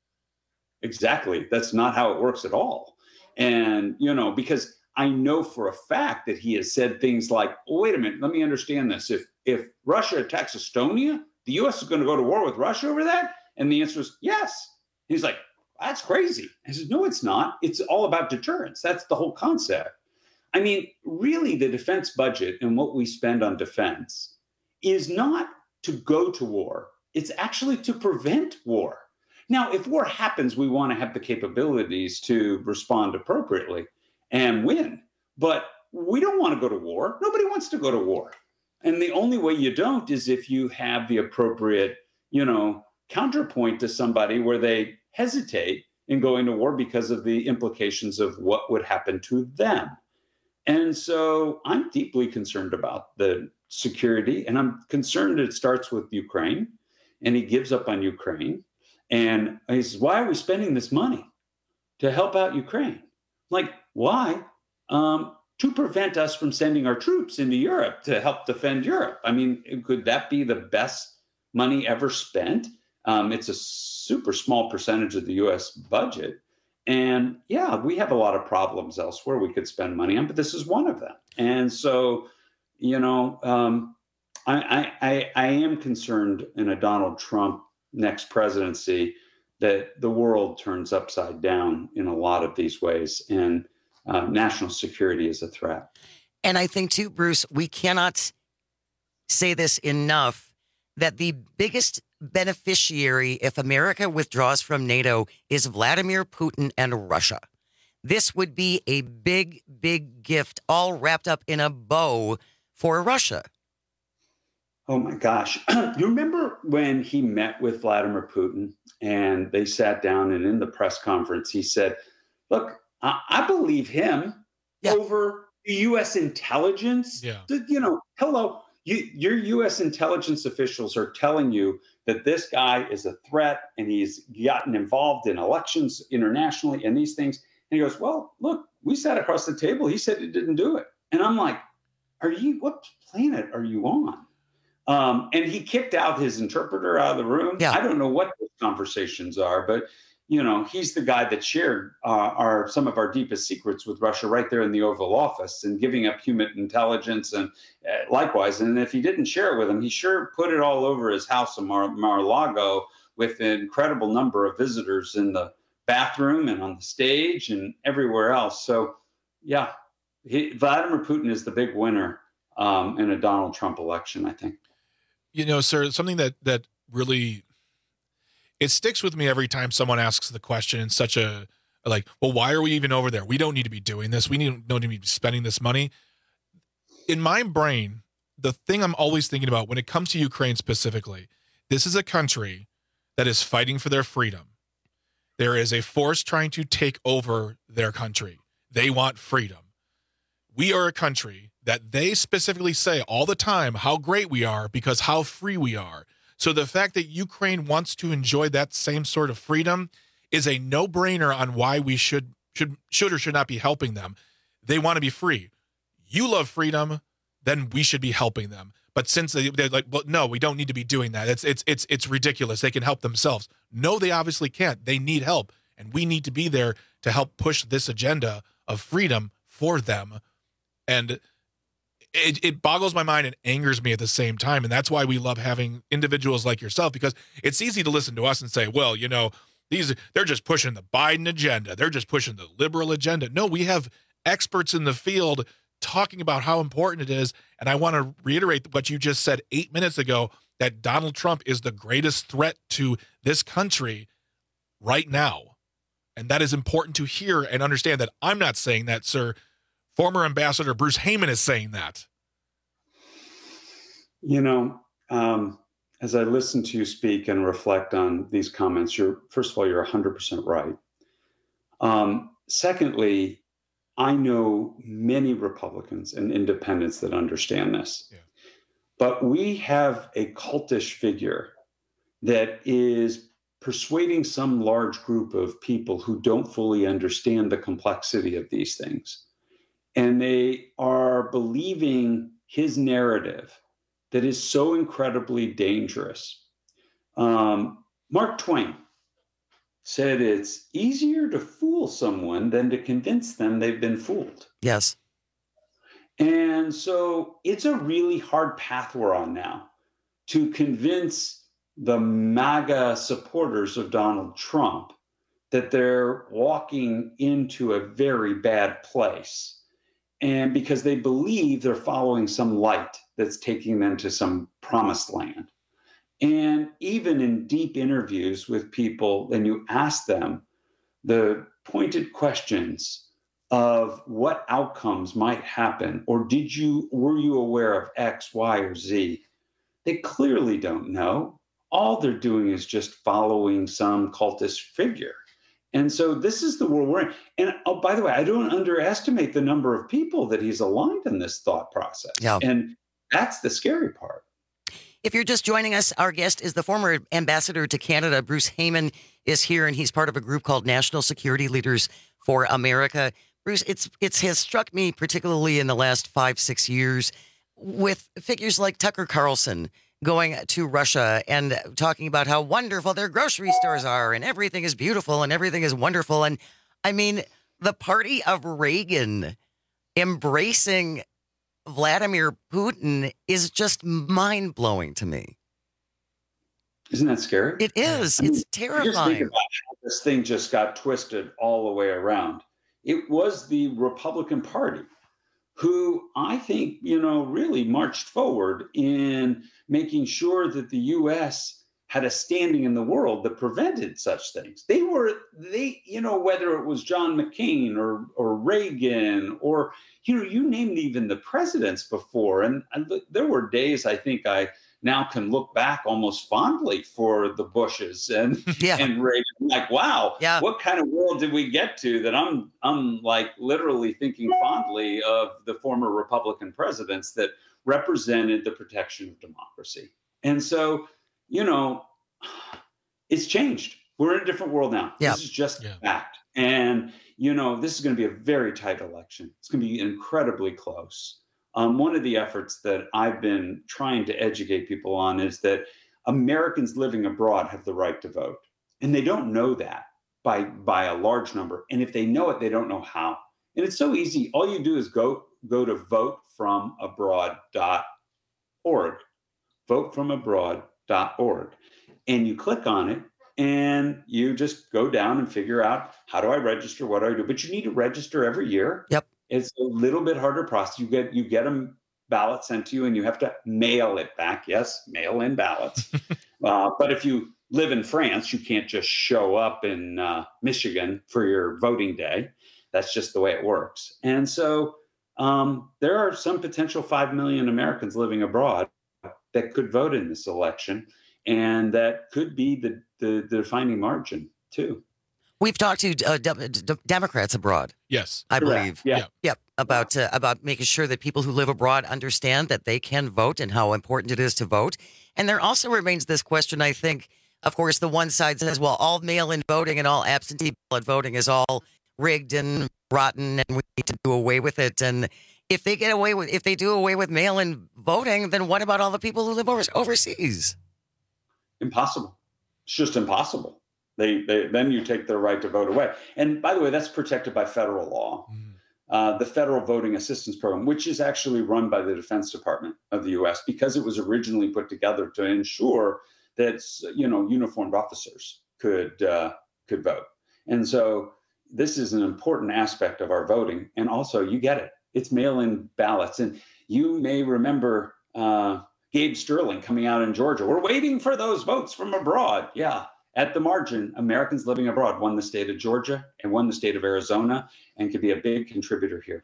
Exactly. That's not how it works at all. And, you know, because I know for a fact that he has said things like, well, wait a minute, let me understand this. If if Russia attacks Estonia, the U S is going to go to war with Russia over that? And the answer is yes. He's like, that's crazy. I said, no, it's not. It's all about deterrence. That's the whole concept. I mean, really, the defense budget and what we spend on defense is not to go to war. It's actually to prevent war. Now, if war happens, we want to have the capabilities to respond appropriately and win. But we don't want to go to war. Nobody wants to go to war. And the only way you don't is if you have the appropriate, you know, counterpoint to somebody where they hesitate in going to war because of the implications of what would happen to them. And so I'm deeply concerned about the security, and I'm concerned it starts with Ukraine, and he gives up on Ukraine. And he says, why are we spending this money to help out Ukraine? Like, why? Um, to prevent us from sending our troops into Europe to help defend Europe. I mean, could that be the best money ever spent? Um, it's a super small percentage of the U S budget. And yeah, we have a lot of problems elsewhere we could spend money on, but this is one of them. And so, you know, um, I, I, I am concerned in a Donald Trump next presidency that the world turns upside down in a lot of these ways, and uh, national security is a threat. And I think too, Bruce, we cannot say this enough, that the biggest beneficiary if America withdraws from NATO is Vladimir Putin and Russia. This would be a big, big gift all wrapped up in a bow for Russia. Oh my gosh. You remember when he met with Vladimir Putin and they sat down, and in the press conference, he said, look, I, I believe him yeah. over the U S intelligence. Yeah. You know, hello, you, your U S intelligence officials are telling you that this guy is a threat and he's gotten involved in elections internationally and these things. And he goes, well, look, we sat across the table. He said he didn't do it. And I'm like, are you, what planet are you on? Um, and he kicked out his interpreter out of the room. Yeah. I don't know what those conversations are, but, you know, he's the guy that shared uh, our some of our deepest secrets with Russia right there in the Oval Office and giving up human intelligence and uh, likewise. And if he didn't share it with him, he sure put it all over his house in Mar- Mar-a-Lago with an incredible number of visitors in the bathroom and on the stage and everywhere else. So, yeah, he, Vladimir Putin is the big winner um, in a Donald Trump election, I think. You know, sir, something that that really, it sticks with me every time someone asks the question in such a, like, well, why are we even over there? We don't need to be doing this. We need, don't need to be spending this money. In my brain, the thing I'm always thinking about when it comes to Ukraine specifically, this is a country that is fighting for their freedom. There is a force trying to take over their country. They want freedom. We are a country that they specifically say all the time how great we are because how free we are. So the fact that Ukraine wants to enjoy that same sort of freedom is a no-brainer on why we should should should or should not be helping them. They want to be free. You love freedom, then we should be helping them. But since they, they're like, well, no, we don't need to be doing that. It's it's it's it's ridiculous. They can help themselves. No, they obviously can't. They need help, and we need to be there to help push this agenda of freedom for them. And It, it boggles my mind and angers me at the same time. And that's why we love having individuals like yourself, because it's easy to listen to us and say, well, you know, these they're just pushing the Biden agenda. They're just pushing the liberal agenda. No, we have experts in the field talking about how important it is. And I want to reiterate what you just said eight minutes ago, that Donald Trump is the greatest threat to this country right now. And that is important to hear and understand that I'm not saying that, sir. Former Ambassador Bruce Heyman is saying that. You know, um, as I listen to you speak and reflect on these comments, you're, first of all, you're one hundred percent right. Um, secondly, I know many Republicans and independents that understand this. Yeah. But we have a cultish figure that is persuading some large group of people who don't fully understand the complexity of these things. And they are believing his narrative that is so incredibly dangerous. Um, Mark Twain said it's easier to fool someone than to convince them they've been fooled. Yes. And so it's a really hard path we're on now to convince the MAGA supporters of Donald Trump that they're walking into a very bad place. And because they believe they're following some light that's taking them to some promised land. And even in deep interviews with people, and you ask them the pointed questions of what outcomes might happen, or did you, were you aware of X, Y, or Z? They clearly don't know. all they're doing is just following some cultist figure. And so this is the world we're in. And oh, by the way, I don't underestimate the number of people that he's aligned in this thought process. Yeah. And that's the scary part. If you're just joining us, our guest is the former ambassador to Canada. Bruce Heyman is here, and he's part of a group called National Security Leaders for America. Bruce, it's it's has struck me particularly in the last five, six years with figures like Tucker Carlson going to Russia and talking about how wonderful their grocery stores are and everything is beautiful and everything is wonderful. And I mean, the party of Reagan embracing Vladimir Putin is just mind-blowing to me. Isn't that scary? It is. I mean, it's terrifying. Just think about how this thing just got twisted all the way around. It was the Republican Party who I think, you know, really marched forward in making sure that the U S had a standing in the world that prevented such things. They were, they, you know, whether it was John McCain or or Reagan or, you know, you named even the presidents before. And, and there were days I think I now can look back almost fondly for the Bushes and yeah. and Reagan. Like, wow, yeah. what kind of world did we get to that I'm I'm like literally thinking fondly of the former Republican presidents that represented the protection of democracy. And so, you know, it's changed. We're in a different world now. Yeah. This is just a fact. And, you know, this is going to be a very tight election. It's going to be incredibly close. Um, one of the efforts that I've been trying to educate people on is that Americans living abroad have the right to vote. And they don't know that by, by a large number. And if they know it, they don't know how. And it's so easy. All you do is go, go to vote from abroad dot org, vote from abroad dot org. And you click on it and you just go down and figure out, how do I register? What do I do? But you need to register every year. Yep. It's a little bit harder process. You get you get a ballot sent to you, and you have to mail it back. Yes, mail in ballots. uh, but if you live in France, you can't just show up in uh, Michigan for your voting day. That's just the way it works. And so um, there are some potential five million Americans living abroad that could vote in this election, and that could be the the, the defining margin too. We've talked to uh, de- de- Democrats abroad. Yes, I Correct. believe. Yeah. Yep. yep. About uh, about making sure that people who live abroad understand that they can vote and how important it is to vote. And there also remains this question, I think. Of course, the one side says, well, all mail-in voting and all absentee ballot voting is all rigged and rotten, and we need to do away with it. And if they get away with, if they do away with mail-in voting, then what about all the people who live over- overseas? Impossible. It's just impossible. They, they then you take their right to vote away. And by the way, that's protected by federal law. Mm. Uh, the Federal Voting Assistance Program, which is actually run by the Defense Department of the U S because it was originally put together to ensure that, you know, uniformed officers could uh, could vote. And so this is an important aspect of our voting. And also, you get it. It's mail-in ballots. And you may remember uh, Gabe Sterling coming out in Georgia. We're waiting for those votes from abroad. Yeah. At the margin, Americans living abroad won the state of Georgia and won the state of Arizona and could be a big contributor here.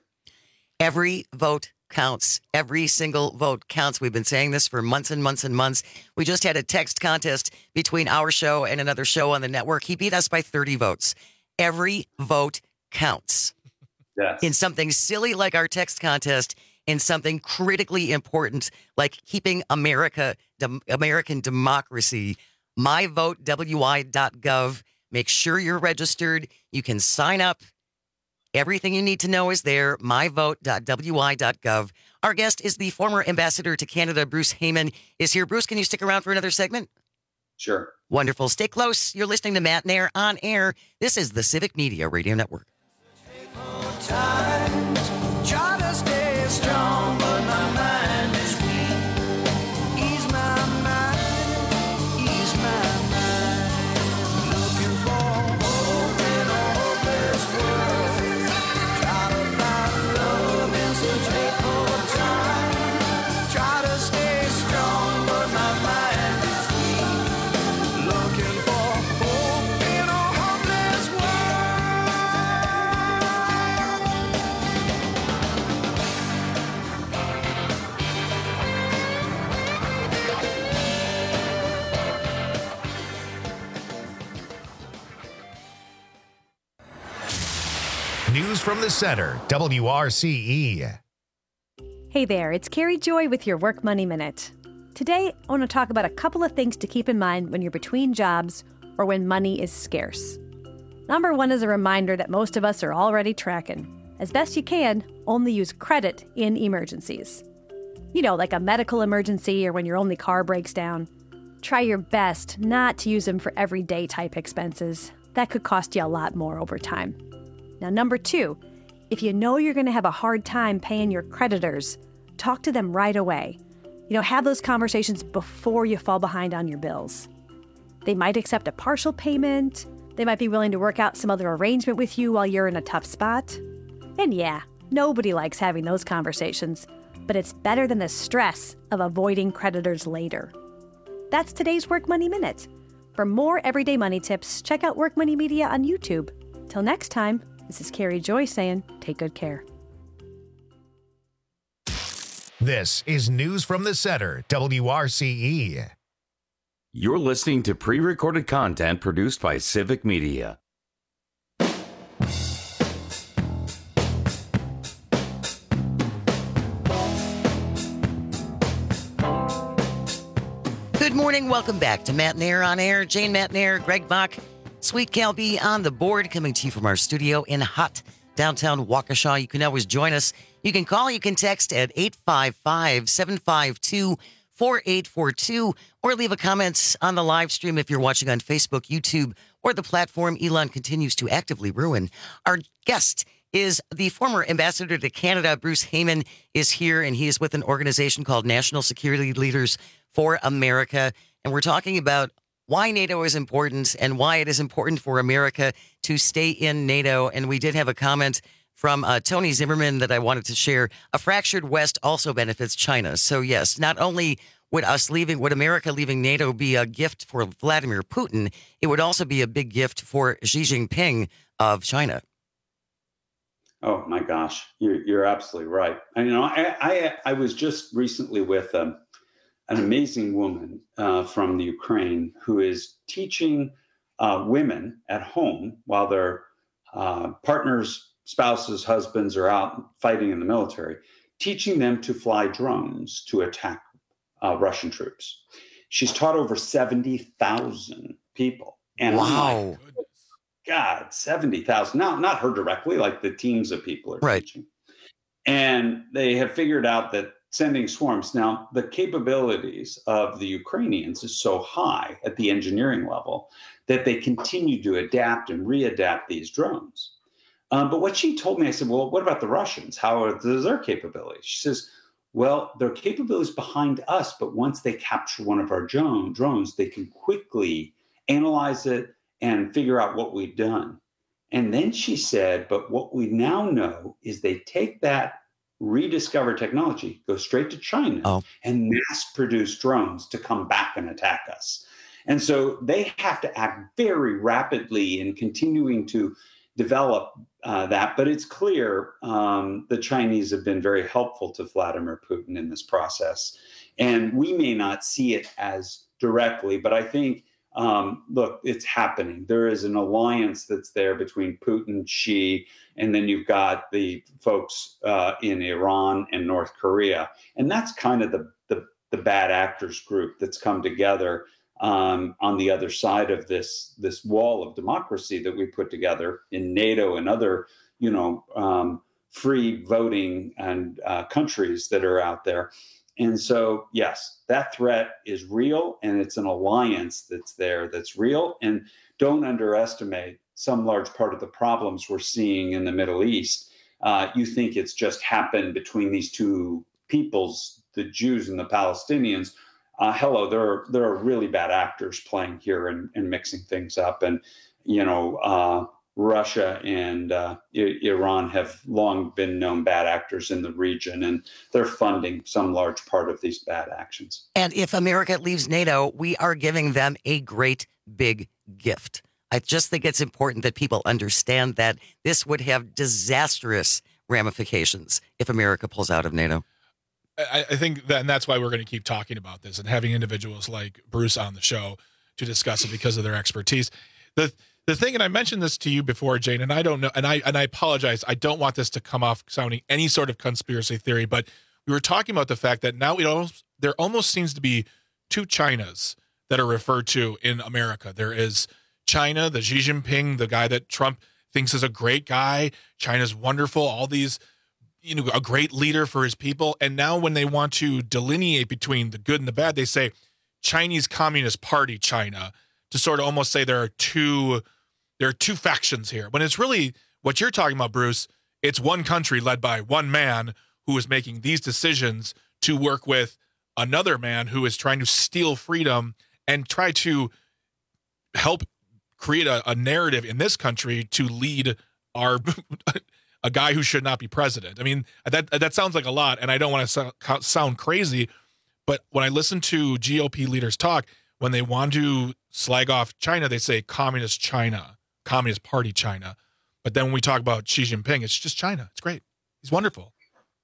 Every vote counts. Every single vote counts. We've been saying this for months and months and months. We just had a text contest between our show and another show on the network. He beat us by thirty votes. Every vote counts. Yes. In something silly like our text contest, in something critically important like keeping America, dem- American democracy. my vote W I dot gov. Make sure you're registered. You can sign up. Everything you need to know is there. my vote W I dot gov. Our guest is the former ambassador to Canada, Bruce Heyman, is here. Bruce, can you stick around for another segment? Sure. Wonderful. Stay close. You're listening to Matt Nair on air. This is the Civic Media Radio Network. Try to stay strong, but my mind is weak. Ease my mind, ease my mind. Looking for hope in a hopeless world. Try to find love in such hateful time. Try to stay strong, but my mind is weak. Looking for hope in a hopeless world. News from the Center, W R C E. Hey there, it's Carrie Joy with your Work Money Minute. Today, I want to talk about a couple of things to keep in mind when you're between jobs or when money is scarce. Number one is a reminder that most of us are already tracking. As best you can, only use credit in emergencies. You know, like a medical emergency or when your only car breaks down. Try your best not to use them for everyday type expenses. That could cost you a lot more over time. Now, number two, if you know you're going to have a hard time paying your creditors, talk to them right away. You know, have those conversations before you fall behind on your bills. They might accept a partial payment. They might be willing to work out some other arrangement with you while you're in a tough spot. And yeah, nobody likes having those conversations, but it's better than the stress of avoiding creditors later. That's today's Work Money Minute. For more everyday money tips, check out Work Money Media on YouTube. Till next time, this is Carrie Joy saying, take good care. This is News from the Center, W R C E. You're listening to pre-recorded content produced by Civic Media. Good morning. Welcome back to Matt Nair on Air. Jane Matt Nair, Greg Bach, Sweet Cal B on the board, coming to you from our studio in hot downtown Waukesha. You can always join us. You can call, you can text at eight five five, seven five two, four eight four two or leave a comment on the live stream if you're watching on Facebook, YouTube, or the platform Elon continues to actively ruin. Our guest is the former ambassador to Canada. Bruce Heyman is here, and he is with an organization called National Security Leaders for America. And we're talking about why NATO is important and why it is important for America to stay in NATO. And we did have a comment from uh, Tony Zimmerman that I wanted to share. A fractured West also benefits China. So yes, not only would us leaving, would America leaving NATO be a gift for Vladimir Putin, it would also be a big gift for Xi Jinping of China. Oh my gosh, you're you're absolutely right. I, you know, I I, I was just recently with um, an amazing woman uh, from the Ukraine who is teaching uh, women at home while their uh, partners, spouses, husbands are out fighting in the military, teaching them to fly drones to attack uh, Russian troops. She's taught over seventy thousand people. And wow. God, seventy thousand. Not, not her directly, like the teams of people are right. teaching. And they have figured out that sending swarms. Now, the capabilities of the Ukrainians is so high at the engineering level that they continue to adapt and readapt these drones. Um, but what she told me, I said, well, what about the Russians? How are their capabilities? She says, well, their capabilities behind us, but once they capture one of our drone, drones, they can quickly analyze it and figure out what we've done. And then she said, but what we now know is they take that rediscovered technology, go straight to China, oh. and mass produce drones to come back and attack us. And so they have to act very rapidly in continuing to develop uh, that. But it's clear um, the Chinese have been very helpful to Vladimir Putin in this process. And we may not see it as directly, but I think Um, look, it's happening. There is an alliance that's there between Putin, Xi, and then you've got the folks uh, in Iran and North Korea. And that's kind of the, the, the bad actors group that's come together um, on the other side of this, this wall of democracy that we put together in NATO and other, you know, um, free voting and uh, countries that are out there. And so, yes, that threat is real, and it's an alliance that's there that's real. And don't underestimate some large part of the problems we're seeing in the Middle East. Uh, you think it's just happened between these two peoples, the Jews and the Palestinians. Uh, hello, there are, there are really bad actors playing here and, and mixing things up. And, you know, uh, Russia and uh, I- Iran have long been known bad actors in the region, and they're funding some large part of these bad actions. And if America leaves NATO, we are giving them a great big gift. I just think it's important that people understand that this would have disastrous ramifications if America pulls out of NATO. I, I think that, and that's why we're going to keep talking about this and having individuals like Bruce on the show to discuss it because of their expertise. The The thing, and I mentioned this to you before, Jane, and I don't know, and I and I apologize. I don't want this to come off sounding any sort of conspiracy theory, but we were talking about the fact that now it almost, there almost seems to be two Chinas that are referred to in America. There is China, the Xi Jinping, the guy that Trump thinks is a great guy. China's wonderful. All these, you know, a great leader for his people. And now when they want to delineate between the good and the bad, they say Chinese Communist Party China, to sort of almost say there are two, there are two factions here. When it's really what you're talking about, Bruce, it's one country led by one man who is making these decisions to work with another man who is trying to steal freedom and try to help create a, a narrative in this country to lead our a guy who should not be president. I mean, that that sounds like a lot, and I don't want to sound, sound crazy, but when I listen to G O P leaders talk, when they want to slag off China, they say Communist China, Communist Party China. But then when we talk about Xi Jinping, it's just China. It's great. He's wonderful.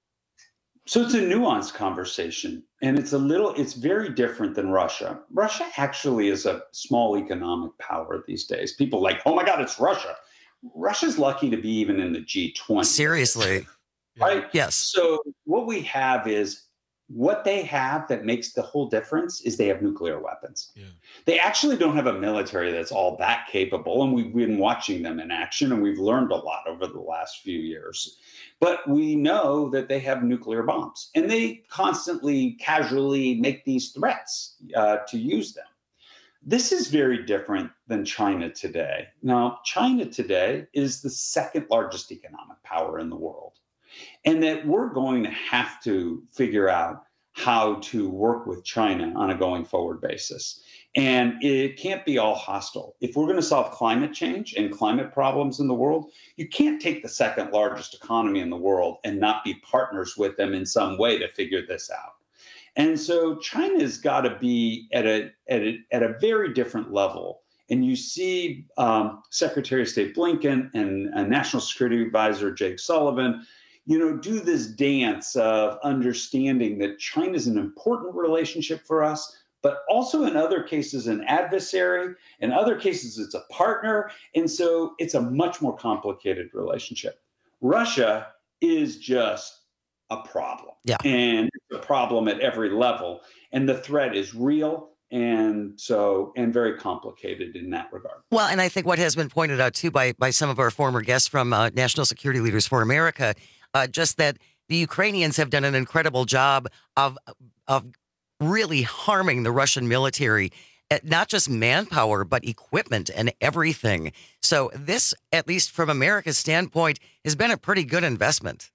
So it's a nuanced conversation, and it's a little, it's very different than Russia. Russia actually is a small economic power these days. People are like, oh my God, it's Russia. Russia's lucky to be even in the G twenty. Seriously. Right? Yes. So what we have is, what they have that makes the whole difference is they have nuclear weapons. Yeah. They actually don't have a military that's all that capable, and we've been watching them in action, and we've learned a lot over the last few years. But we know that they have nuclear bombs, and they constantly, casually make these threats uh, to use them. This is very different than China today. Now, China today is the second largest economic power in the world. And that we're going to have to figure out how to work with China on a going forward basis. And it can't be all hostile. If we're going to solve climate change and climate problems in the world, you can't take the second largest economy in the world and not be partners with them in some way to figure this out. And so China's got to be at a, at a, at a very different level. And you see um, Secretary of State Blinken and uh, National Security Advisor Jake Sullivan, you know, do this dance of understanding that China is an important relationship for us, but also in other cases an adversary, in other cases it's a partner. And so it's a much more complicated relationship. Russia is just a problem. Yeah. And it's a problem at every level. And the threat is real. And so, and very complicated in that regard. Well, and I think what has been pointed out too by, by some of our former guests from uh, National Security Leaders for America, Uh, just that the Ukrainians have done an incredible job of of really harming the Russian military, not just manpower, but equipment and everything. So this, at least from America's standpoint, has been a pretty good investment.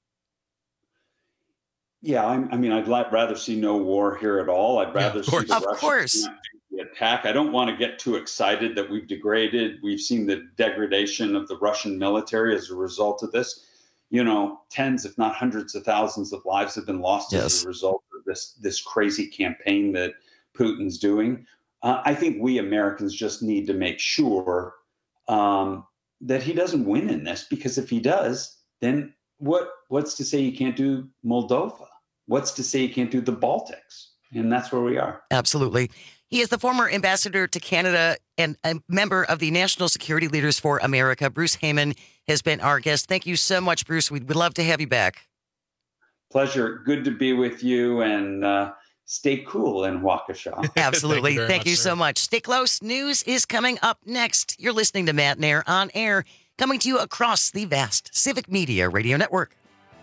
Yeah, I, I mean, I'd like, rather see no war here at all. I'd rather yeah, see the of Russians course. not do the attack. I don't want to get too excited that we've degraded. We've seen the degradation of the Russian military as a result of this. You know, tens, if not hundreds of thousands of lives have been lost yes. as a result of this, this crazy campaign that Putin's doing. Uh, I think we Americans just need to make sure um, that he doesn't win in this, because if he does, then what? what's to say you can't do Moldova? What's to say you can't do the Baltics? And that's where we are. Absolutely. He is the former ambassador to Canada and a member of the National Security Leaders for America. Bruce Heyman has been our guest. Thank you so much, Bruce. We'd love to have you back. Pleasure. Good to be with you, and uh, stay cool in Waukesha. Absolutely. Thank you, Thank you sir. so much. Stay close. News is coming up next. You're listening to Matt Nair on Air, coming to you across the vast Civic Media Radio Network.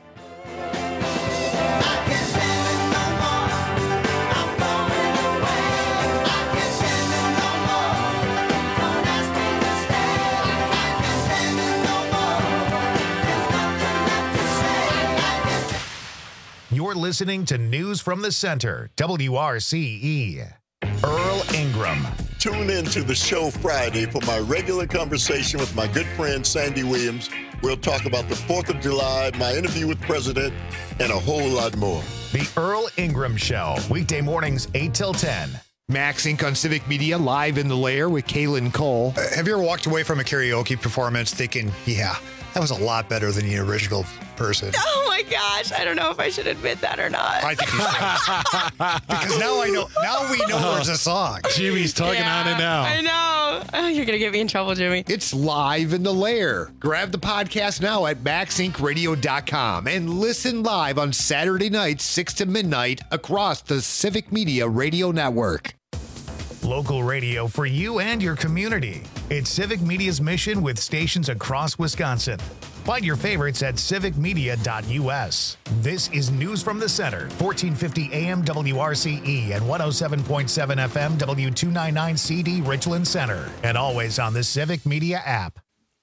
You're listening to News from the Center, W R C E. Earl Ingram. Tune in to the show Friday for my regular conversation with my good friend Sandy Williams. We'll talk about the fourth of July, my interview with the president, and a whole lot more. The Earl Ingram Show, weekday mornings eight till ten. Max Inc on Civic Media, live in the lair with Kaylin Cole. Uh, have you ever walked away from a karaoke performance thinking, yeah, That was a lot better than the original person. Oh my gosh, I don't know if I should admit that or not. I think you should. Because now I know. Now we know there's a song. Jimmy's tugging Yeah, on it now. I know. Oh, you're gonna get me in trouble, Jimmy. It's live in the lair. Grab the podcast now at max inc radio dot com and listen live on Saturday nights, six to midnight, across the Civic Media Radio Network. Local radio for you and your community. It's Civic Media's mission with stations across Wisconsin. Find your favorites at civic media dot u s. This is News from the Center, fourteen fifty A M W R C E and one oh seven point seven F M W two ninety-nine C D Richland Center, and always on the Civic Media app.